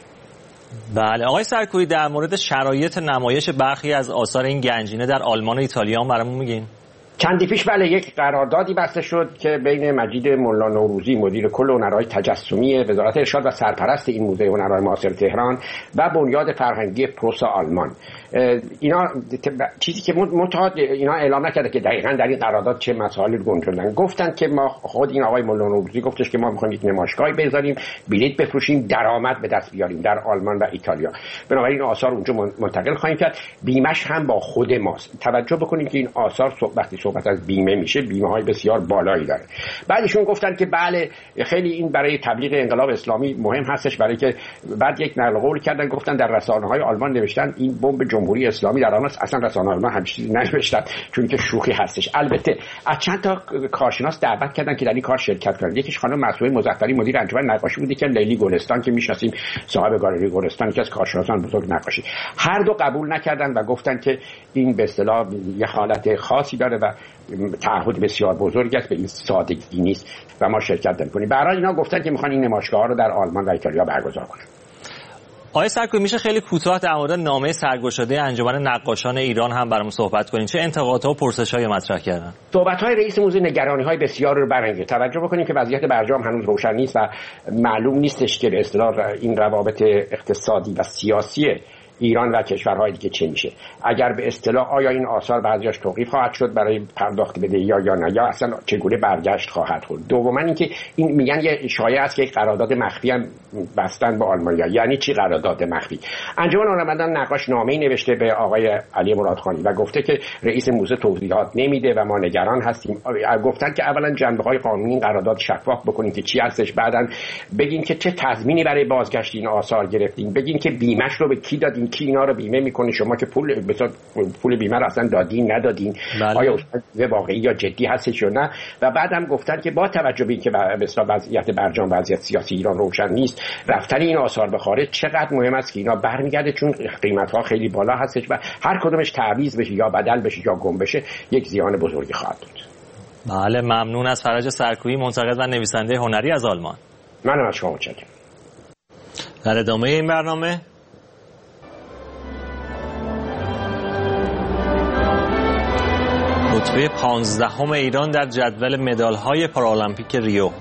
بله آقای سرکویی، در مورد شرایط نمایش برخی از آثار این گنجینه در آلمان و ایتالیا هم برامون میگین؟ چندی پیش بله یک قراردادی بسته شد که بین مجید ملا نوروزی مدیر کل هنرهای تجسمی وزارت ارشاد و سرپرست این موزه هنرهای معاصر تهران و بنیاد فرهنگی پروسا آلمان. اینا چیزی که متعاد اینا اعلام نکرده که دقیقاً در این قرارداد چه مسائلی رو گنجوندن. گفتن که ما خود این آقای ملا نوروزی گفتش که ما می‌خوایم یک نمایشگاهی بذاریم، بلیط بفروشیم، درآمد به دست بیاریم در آلمان و ایتالیا. بنابراین آثار اونجا منتقل خواهیم کرد. بیمه‌ش هم با خود ماست. توجه بکنید که این آثار وقتی صحبت از بیمه میشه، بیمه‌های بسیار بالایی داره. بعدشون گفتن که بله خیلی این برای تبلیغ انقلاب اسلامی مهم هستش، برای که بعد یک نقل قول کردن گفتن در رسانه‌های آلمان نوشتن این بمب جمهوری اسلامی در آن اصلا رسانه‌های آلمان همین چیزی ننوشتن چون که شوخی هستش. البته از چند تا کارشناس دعوت کردن که در این کار شرکت کنن. یکیش خانم معصومه مظفری مدیر انجمن نقاشی بود که لیلی گلستان که میشناسیم صاحب گالری گلستان که از کارشناسان بزرگ نقاشی، هر دو قبول نکردن و گفتن که این به اصطلاح یه حالت خاصی داره و تعهد بسیار بزرگ است، به این سادگی نیست و ما شرکت نمی‌کنیم. به هر حال اینا گفتن که می‌خوان این نمایشگاه‌ها رو در آلمان و ایتالیا برگزار کنن. آقای سرکوبی میشه خیلی کوتاه در مورد نامه سرگشاده انجمن نقاشان ایران هم برام صحبت کنین؟ چه انتقادها و پرسش‌هایی مطرح کردن؟ صحبت‌های رئیس موزه نگرانی‌های بسیار رو برانگیخت. توجه بکنیم که وضعیت برجام هنوز روشن نیست و معلوم نیستش که به اصطلاح این روابط اقتصادی و سیاسی ایران و کشورهای دیگه چه میشه. اگر به اصطلاح آیا این آثار بعضیاش توقیف خواهد شد برای پرداخت بدهی یا نه، یا اصلا چگونه برگشت خواهد بود. دوما اینکه این میگن یه شایعه است که یک قرارداد مخفی هم بستن با آلمانیا. یعنی چی قرارداد مخفی؟ انجمن هنرمندان نقاش نامه‌ای نوشته به آقای علی مرادخانی و گفته که رئیس موزه توضیحات نمیده و ما نگران هستیم. گفتن که اولا جنبه‌های قانونی این قرارداد شفاف بکنید که چی هستش، بعدن بگین که چه تضمینی برای بازگشت این آثار گرفتین، بگین که بیمه‌اش رو به کی دادین، کی اینا رو بیمه میکنه، شما که پول بیمه رو اصلا دادین ندادین، آیا واقعی یا جدی هستش یا نه. و بعدم گفتن که با توجه به اینکه مثلا وضعیت برجام وضعیت سیاسی ایران روشن نیست، رفتن این آثار به خارج چقدر مهم است که اینا برمیگرده، چون قیمت‌ها خیلی بالا هستش و هر کدومش تعویض بشه یا بدل بشه یا گم بشه یک زیان بزرگی خواهد بود. بله، ممنون از فرج سرکوبی، منتقد و نویسنده هنری از آلمان. منم از شما متشکرم. در ادامه این برنامه رتبه 15 ایران در جدول مدال‌های پارالمپیک ریو.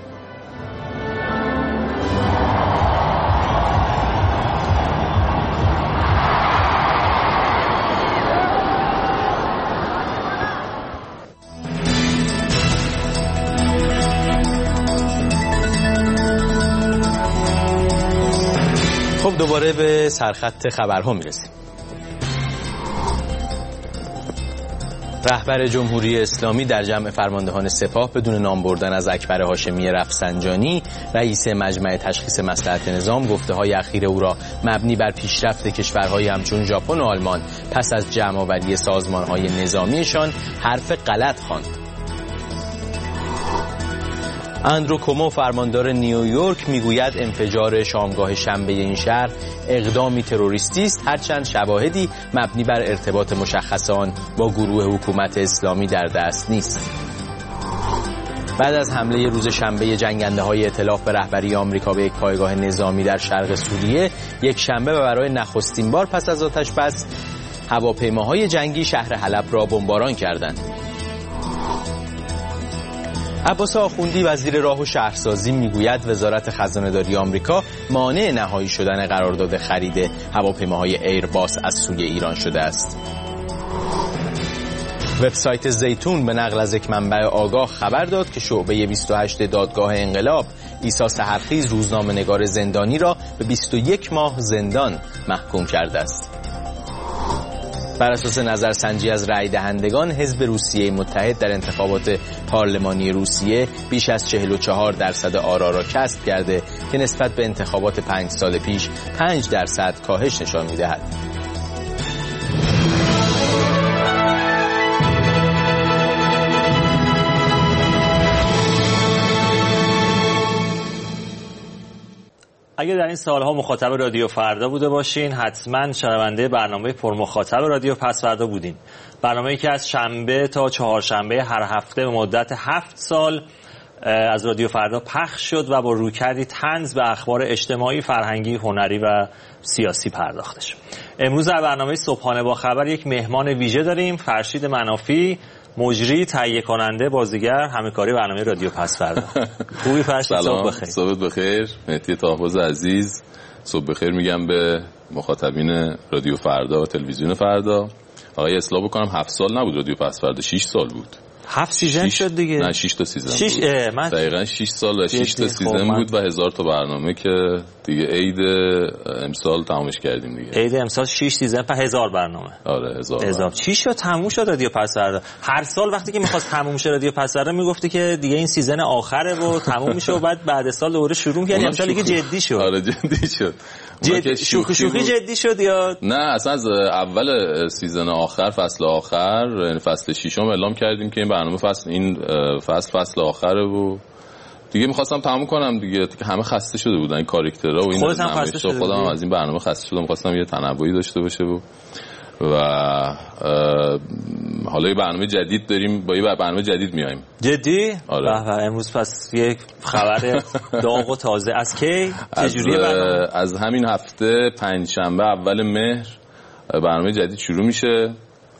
خب دوباره به سرخط خبرها میرسیم. رهبر جمهوری اسلامی در جمع فرماندهان سپاه بدون نام بردن از اکبر هاشمی رفسنجانی رئیس مجمع تشخیص مصلحت نظام گفته‌های اخیر او را مبنی بر پیشرفت کشورهای همچون ژاپن و آلمان پس از جمع‌آوری سازمان‌های نظامیشان حرف غلط خواند. اندرو کومو فرماندار نیویورک میگوید انفجار شامگاه شنبه این شهر اقدامی تروریستی است، هرچند شواهدی مبنی بر ارتباط مشخص آن با گروه حکومت اسلامی در دست نیست. بعد از حمله روز شنبه جنگنده‌های ائتلاف به رهبری آمریکا به یک پایگاه نظامی در شرق سوریه، یک شنبه و برای نخستین بار پس از آتش‌بس هواپیماهای جنگی شهر حلب را بمباران کردند. عباس آخوندی وزیر راه و شهرسازی میگوید وزارت خزانه‌داری آمریکا مانع نهایی شدن قرارداد خرید هواپیماهای ایرباس از سوی ایران شده است. وبسایت زیتون به نقل از یک منبع آگاه خبر داد که شعبه 28 دادگاه انقلاب عیسی سحرخیز روزنامه‌نگار زندانی را به 21 ماه زندان محکوم کرده است. بر اساس نظرسنجی از رای دهندگان، حزب روسیه متحد در انتخابات پارلمانی روسیه بیش از 44% آرا را کسب کرده که نسبت به انتخابات 5 سال پیش 5% کاهش نشان می‌دهد. اگر در این سالها مخاطب رادیو فردا بوده باشین، حتما شنونده برنامه پرمخاطب رادیو پس فردا بودین. برنامه‌ای که از شنبه تا چهارشنبه هر هفته به مدت 7 سال از رادیو فردا پخش شد و با رویکردی طنز به اخبار اجتماعی، فرهنگی، هنری و سیاسی پرداخته شد. امروز در برنامه صبحانه با خبر یک مهمان ویژه داریم، فرشید منافی، مجری، تهیه کننده، بازیگر، همه کاری برنامه رادیو پس فردا. خوبی فرشید؟ صبح بخیر. صبح بخیر. مهدی طاهوز عزیز، صبح بخیر میگم به مخاطبین رادیو فردا و تلویزیون فردا. آقای اصلاح بکنم 7 سال نبود رادیو پس فردا، 6 سال بود. 7 سیزن شد دیگه. نه 6 تا سیزن بود. دقیقاً 6 سال و 6 تا سیزن بود و 1000 تا برنامه که دیگه عید امسال تمامش کردیم دیگه. عید امسال 6 سیزن و 1000 برنامه. آره 1000. چی شد تموم شد رادیو پس فردا؟ هر سال وقتی که می‌خواست تموم شه رادیو پس فردا میگفتی که دیگه این سیزن آخره و تموم میشه و بعد سال دوباره شروع می‌کنیم. امسال دیگه جدی شد. آره جدی شد. شوخی جدی شد یا نه؟ اصلا از اول سیزن آخر، فصل آخر، یعنی فصل 6م اعلام کردیم که این برنامه فصل آخره و دیگه می‌خواستم تموم کنم دیگه. همه خسته شده بودن این کاراکترها و این نمایش‌ها. خودم از این برنامه خسته شدم، می‌خواستم یه تنوعی داشته باشه و حالا یه برنامه جدید داریم، با یه برنامه جدید میایم. جدی؟ آره. امروز پس یک خبر داغ و تازه. از کی؟ چجوریه برنامه؟ از همین هفته پنجشنبه اول مهر برنامه جدید شروع میشه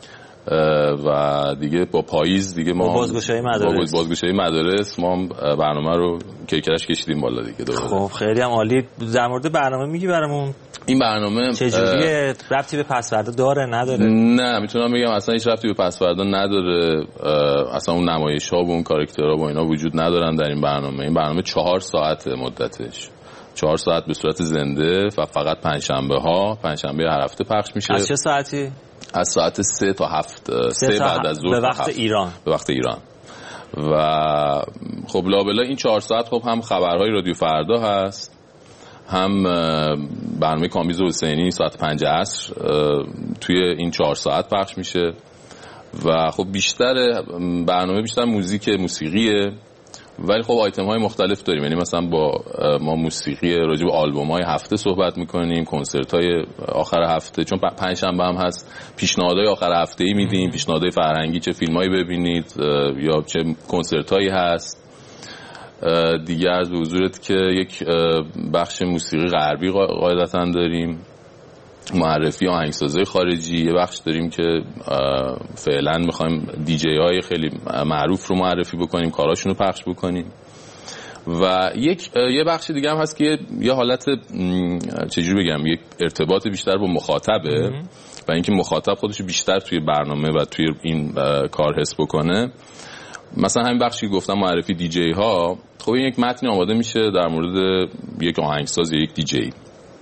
و دیگه با پاییز دیگه ما بازگشایی مدارس ما برنامه رو کیکرش کشیدیم بالا دیگه. خب خیلی هم عالی. در مورد برنامه میگی برامون؟ این برنامه چجوریه؟ ربطی به پس فردا داره نداره؟ نه میتونم بگم اصلا هیچ ربطی به پس فردا نداره. اصلا اون نمایش‌ها و اون کاراکترها و اینا وجود ندارن در این برنامه. این برنامه 4 ساعت مدتش، 4 ساعت به صورت زنده و فقط پنجشنبه هر هفته پخش میشه. از چه ساعتی؟ از ساعت 3 تا 7 3 بعد از ظهر به وقت ایران. به وقت ایران. و خب لابلا این 4 ساعت خب هم خبرهای رادیو فردا هست، هم برنامه کامیز حسینی ساعت 5 عصر توی این 4 ساعت پخش میشه و خب برنامه بیشتر موسیقیه، ولی خب آیتم های مختلف داریم. یعنی مثلا با ما موسیقی راجع به آلبوم های هفته صحبت میکنیم، کنسرت های آخر هفته، چون پنجشنبه هم هست پیشنهادهای آخر هفته ای میدیم، پیشنهادهای فرهنگی، چه فیلم هایی ببینید یا چه کنسرت هایی هست دیگه. از به حضورت که یک بخش موسیقی غربی قاعدتا داریم، معرفی آهنگسازهای خارجی. یه بخش داریم که فعلا میخوایم دیجی های خیلی معروف رو معرفی بکنیم، کاراشون رو پخش بکنیم. و یه بخش دیگه هم هست که یه حالت چجوری بگم، یک ارتباط بیشتر با مخاطبه و اینکه مخاطب خودش بیشتر توی برنامه و توی این کار حس بکنه. مثلا همین بخشی که گفتم معرفی دیجی ها، خب این یک متنی آماده میشه در مورد یک آهنگساز یا یک دیجی.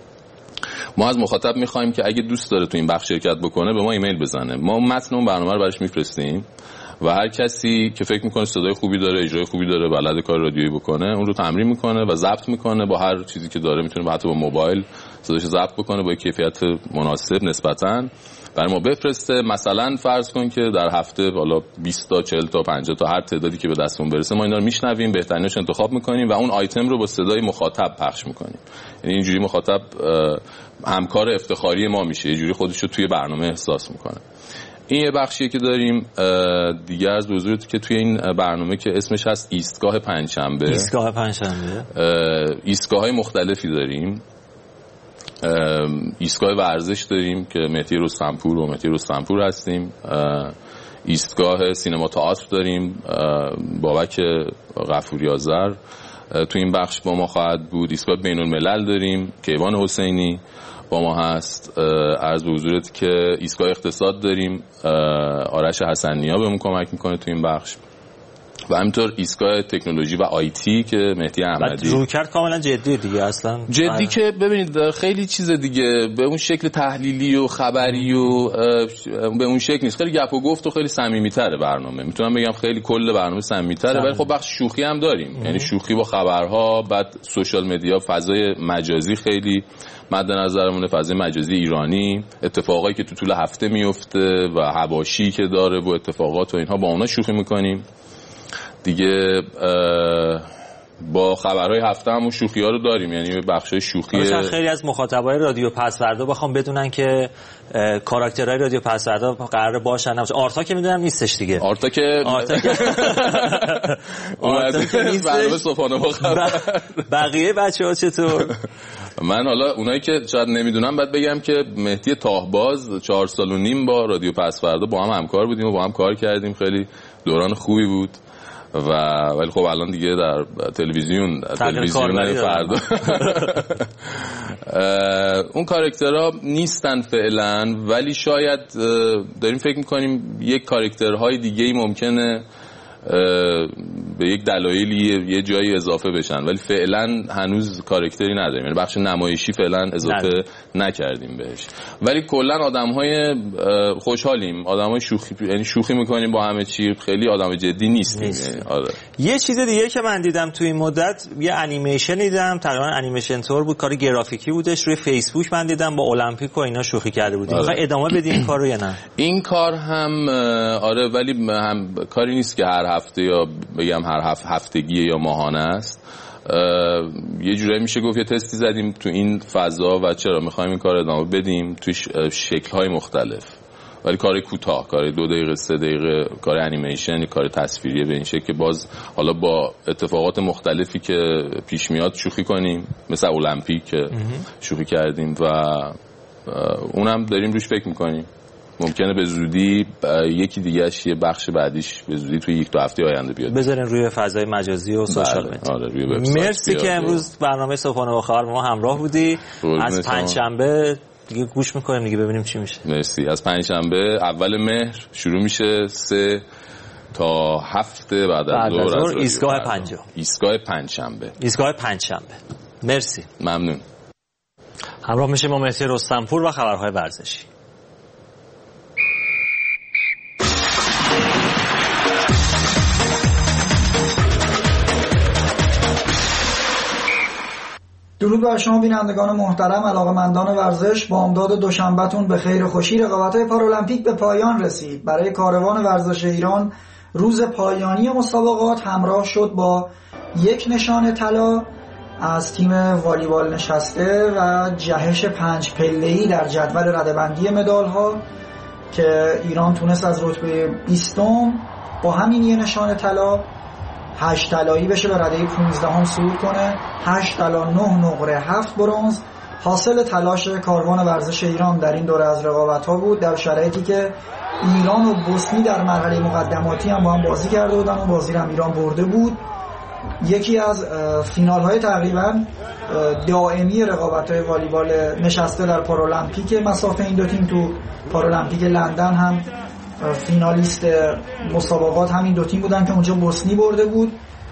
ما از مخاطب میخوایم که اگه دوست داره تو این بخش شرکت بکنه به ما ایمیل بزنه. ما متن اون برنامه رو براش میفرستیم و هر کسی که فکر میکنه صدای خوبی داره، اجرای خوبی داره، بلد کار رادیویی بکنه، اون رو تمرین میکنه و ضبط میکنه با هر چیزی که داره. میتونه حتی با موبایل صداش ضبط بکنه با کیفیت مناسب نسبتاً برای ما بفرسته. مثلا فرض کن که در هفته حالا 20 تا 40 تا 50 تا هر تعدادی که به دستمون برسه ما اینا رو میشنویم، بهترینش انتخاب میکنیم و اون آیتم رو با صدای مخاطب پخش میکنیم. یعنی اینجوری مخاطب همکار افتخاری ما میشه، یه جوری خودش رو توی برنامه احساس میکنه. این یه بخشیه که داریم دیگه. از حضورت که توی این برنامه که اسمش هست ایستگاه پنجشنبه، ایستگاه‌های مختلفی داریم. ایستگاه ورزش داریم که مهدی رستمپور هستیم. ایستگاه سینما تئاتر داریم، بابک غفوری آذر تو این بخش با ما خواهد بود. ایستگاه بین الملل داریم، کیوان حسینی با ما هست. عرض به حضورت که ایستگاه اقتصاد داریم، آرش حسنیا بهمون کمک میکنه تو این بخش و همینطور ایستگاه تکنولوژی و آیتی که مهدی احمدی رو کرد. کاملا جدی دیگه، اصلا جدی که ببینید خیلی چیز دیگه به اون شکل تحلیلی و خبری و به اون شکل نیست. خیلی گپ و گفت و خیلی صمیمیت‌تره برنامه. میتونم بگم خیلی کل برنامه صمیمیت‌تره، ولی خب بخش شوخی هم داریم. یعنی شوخی با خبرها، بعد سوشال مدیا، فضای مجازی خیلی مد نظرمونه، فضای مجازی ایرانی، اتفاقایی که تو طول هفته میفته و حواشی که داره و اتفاقات و اینها، با اونا شوخی می‌کنیم دیگه. با خبرهای هفته همون شوخی ها رو داریم، یعنی بخشای شوخی. خیلی از مخاطبای رادیو پس فردا بخوام بدونن که کاراکترهای رادیو پس فردا قرار باشن. آرتا که میدونم نیستش دیگه. آرتا که برنامه صبحانه با خبر. بقیه بچه‌ها چطور؟ من حالا اونایی که شاید نمیدونم باید بگم که مهدی تاهباز 4 سال و نیم با رادیو پس فردا با هم همکار بودیم و با هم کار کردیم. خیلی دوران خوبی بود ولی خب الان دیگه در تلویزیون فردا اون کاراکترها نیستن فعلا، ولی شاید داریم فکر میکنیم یک کاراکترهای دیگه ای ممکنه به یک دلایلی یه جایی اضافه بشن، ولی فعلا هنوز کاراکتری نداریم، یعنی بخش نمایشی فعلا اضافه نکردیم بهش. ولی کلا آدم‌های خوشحالیم، آدم‌های شوخی، یعنی شوخی میکنیم با همه چی، خیلی آدم جدی نیستیم. آره. یه چیز دیگه که من دیدم تو این مدت، یه انیمیشن دیدم، تقریبا انیمیشن تور بود، کار گرافیکی بودش، روی فیسبوک من دیدم با المپیک و اینا شوخی کرده بودیم. آره. ادامه بدیم این کارو یا نه؟ این کار هم آره، ولی هم کاری نیست که هر هفته یا بگم هر هفتگی یا ماهانه است. یه جورایی میشه گفت یه تستی زدیم تو این فضا و چرا میخوایم این کار ادامه بدیم توی شکل‌های مختلف، ولی کار کوتاه، کار 2 دقیقه 3 دقیقه، کار انیمیشن، کار تصویریه، به این شکل که باز حالا با اتفاقات مختلفی که پیش میاد شوخی کنیم، مثل المپیک که شوخی کردیم و اونم داریم روش فکر میکنیم. ممکنه به زودی یکی دیگه‌اش یه بخش بعدیش به زودی توی 1-2 هفته آینده بیاد، بذارین روی فضای مجازی و سوشال مدیا. آره، روی وبسایت. مرسی که امروز برنامه صبحانه با خبر ما همراه بودی. از پنجشنبه دیگه گوش میکنیم دیگه ببینیم چی میشه. مرسی. از پنجشنبه اول مهر شروع میشه 3 تا 7 بعد از ظهر ایستگاه 50. ایستگاه پنجشنبه. مرسی. ممنون. همراه میشه با مهدی رستمپور و خبرهای ورزشی. درود بر شما بینندگان محترم، علاقه‌مندان ورزش. بامداد دوشنبهتون به خیر و خوشی. رقابت‌های پارالمپیک به پایان رسید. برای کاروان ورزش ایران روز پایانی مسابقات همراه شد با 1 نشان طلا از تیم والیبال نشسته و جهش 5 پله‌ای در جدول رده‌بندی مدال‌ها که ایران تونست از رتبه 20 با همین 1 نشان طلا 8 طلایی بشه، به رده 15 صعود کنه. 8 طلا، 9 نقره، 7 برنز حاصل تلاش کاروان ورزش ایران در این دوره از رقابت‌ها بود، در شرایطی که ایران و بوسنی در مرحله مقدماتی هم با هم بازی کرده بودن و بازی رو ایران برده بود. یکی از فینال‌های تقریبا دائمی رقابت‌های والیبال نشسته در پارالمپیک مسافه این دو تیم. تو پارالمپیک لندن هم فینالیست مسابقات همین دو تیم بودن که اونجا بوسنی برده بود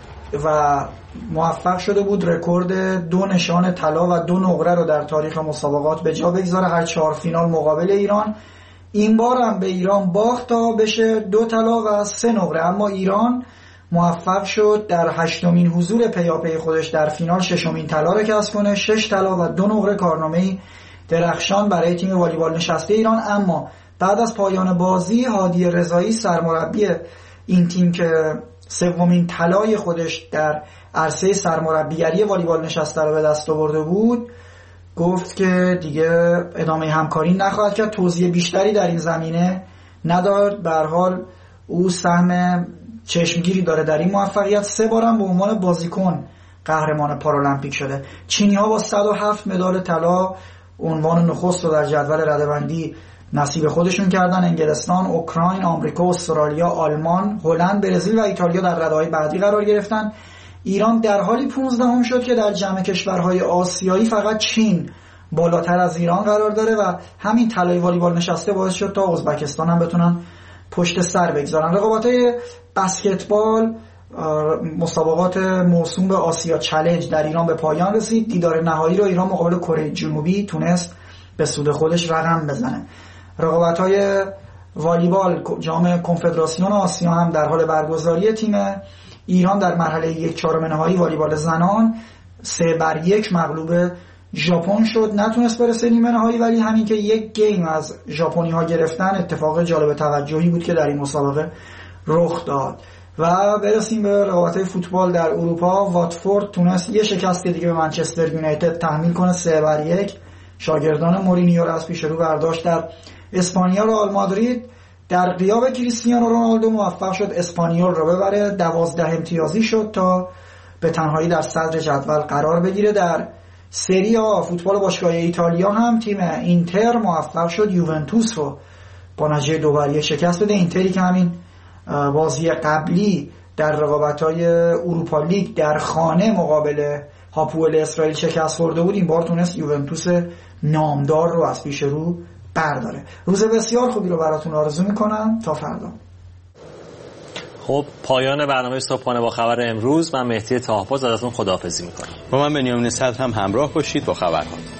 و موفق شده بود رکورد 2 نشان طلا و 2 نقره رو در تاریخ مسابقات به جا بگذاره، هر 4 فینال مقابل ایران. این بار هم به ایران باخت تا بشه 2 طلا و 3 نقره، اما ایران موفق شد در 8مین حضور پیاپی خودش در فینال 6مین طلا رو کسب کنه، 6 طلا و 2 نقره، کارنامه‌ای درخشان برای تیم والیبال نشسته ایران. اما بعد از پایان بازی هادی رضایی سرمربی این تیم که 3مین طلای خودش در عرصه سرمربیگری والیبال نشسته رو به دست آورده بود گفت که دیگه ادامه همکاری نخواهد کرد، توضیح بیشتری در این زمینه نداد. به هر حال او سهم چشمگیری داره در این موفقیت. 3 بارم به عنوان بازیکن قهرمان پارالمپیک شده. چینی‌ها با 107 مدال طلا عنوان نخست رو در جدول رده‌بندی نصیب خودشون کردن. انگلستان، اوکراین، آمریکا، استرالیا، آلمان، هلند، برزیل و ایتالیا در رده‌های بعدی قرار گرفتن. ایران در حالی 15ام شد که در جمع کشورهای آسیایی فقط چین بالاتر از ایران قرار داره و همین طلای والیبال نشسته باعث شد تا ازبکستان هم بتونن پشت سر بگذارن. رقابت‌های بسکتبال، مسابقات موسوم به آسیا چالش در ایران به پایان رسید. دیدار نهایی رو ایران مقابل کره جنوبی تونست به سود خودش رقم بزنه. رقابت‌های والیبال جام کنفدراسیون آسیا هم در حال برگزاری. تیم ایران در مرحله 1/4 نهایی والیبال زنان 3-1 مغلوب ژاپن شد، نتونست برسه نیمه نهایی، ولی همین که 1 گیم از ژاپنی‌ها گرفتن اتفاق جالب توجهی بود که در این مسابقه رخ داد. و برسیم به رقابت‌های فوتبال در اروپا. واتفورد تونست یه شکست دیگه به منچستر یونایتد تحمیل کنه، 3-1. شاگردان مورینیو را از پیش رو برداشت. در اسپانیا رئال مادرید در غیاب کریستیانو رونالدو موفق شد اسپانیول رو ببره، 12 امتیازی شد تا به تنهایی در صدر جدول قرار بگیره. در سری آ فوتبال باشگاه ایتالیا هم تیم اینتر موفق شد یوونتوس رو با نتیجه 2-1 شکست بده. اینتری که همین بازی قبلی در رقابت‌های اروپا لیگ در خانه مقابل هاپوئل اسرائیل شکست خورده بود، این بار تونست یوونتوس نامدار رو از پیش رو برداره. روز بسیار خوبی رو براتون آرزو میکنم. تا فردا. خب پایان برنامه صبحانه با خبر امروز. من مهدی طاه‌پور ازتون خداحافظی میکنم. با من بنیامین صدر هم همراه باشید با خبرها.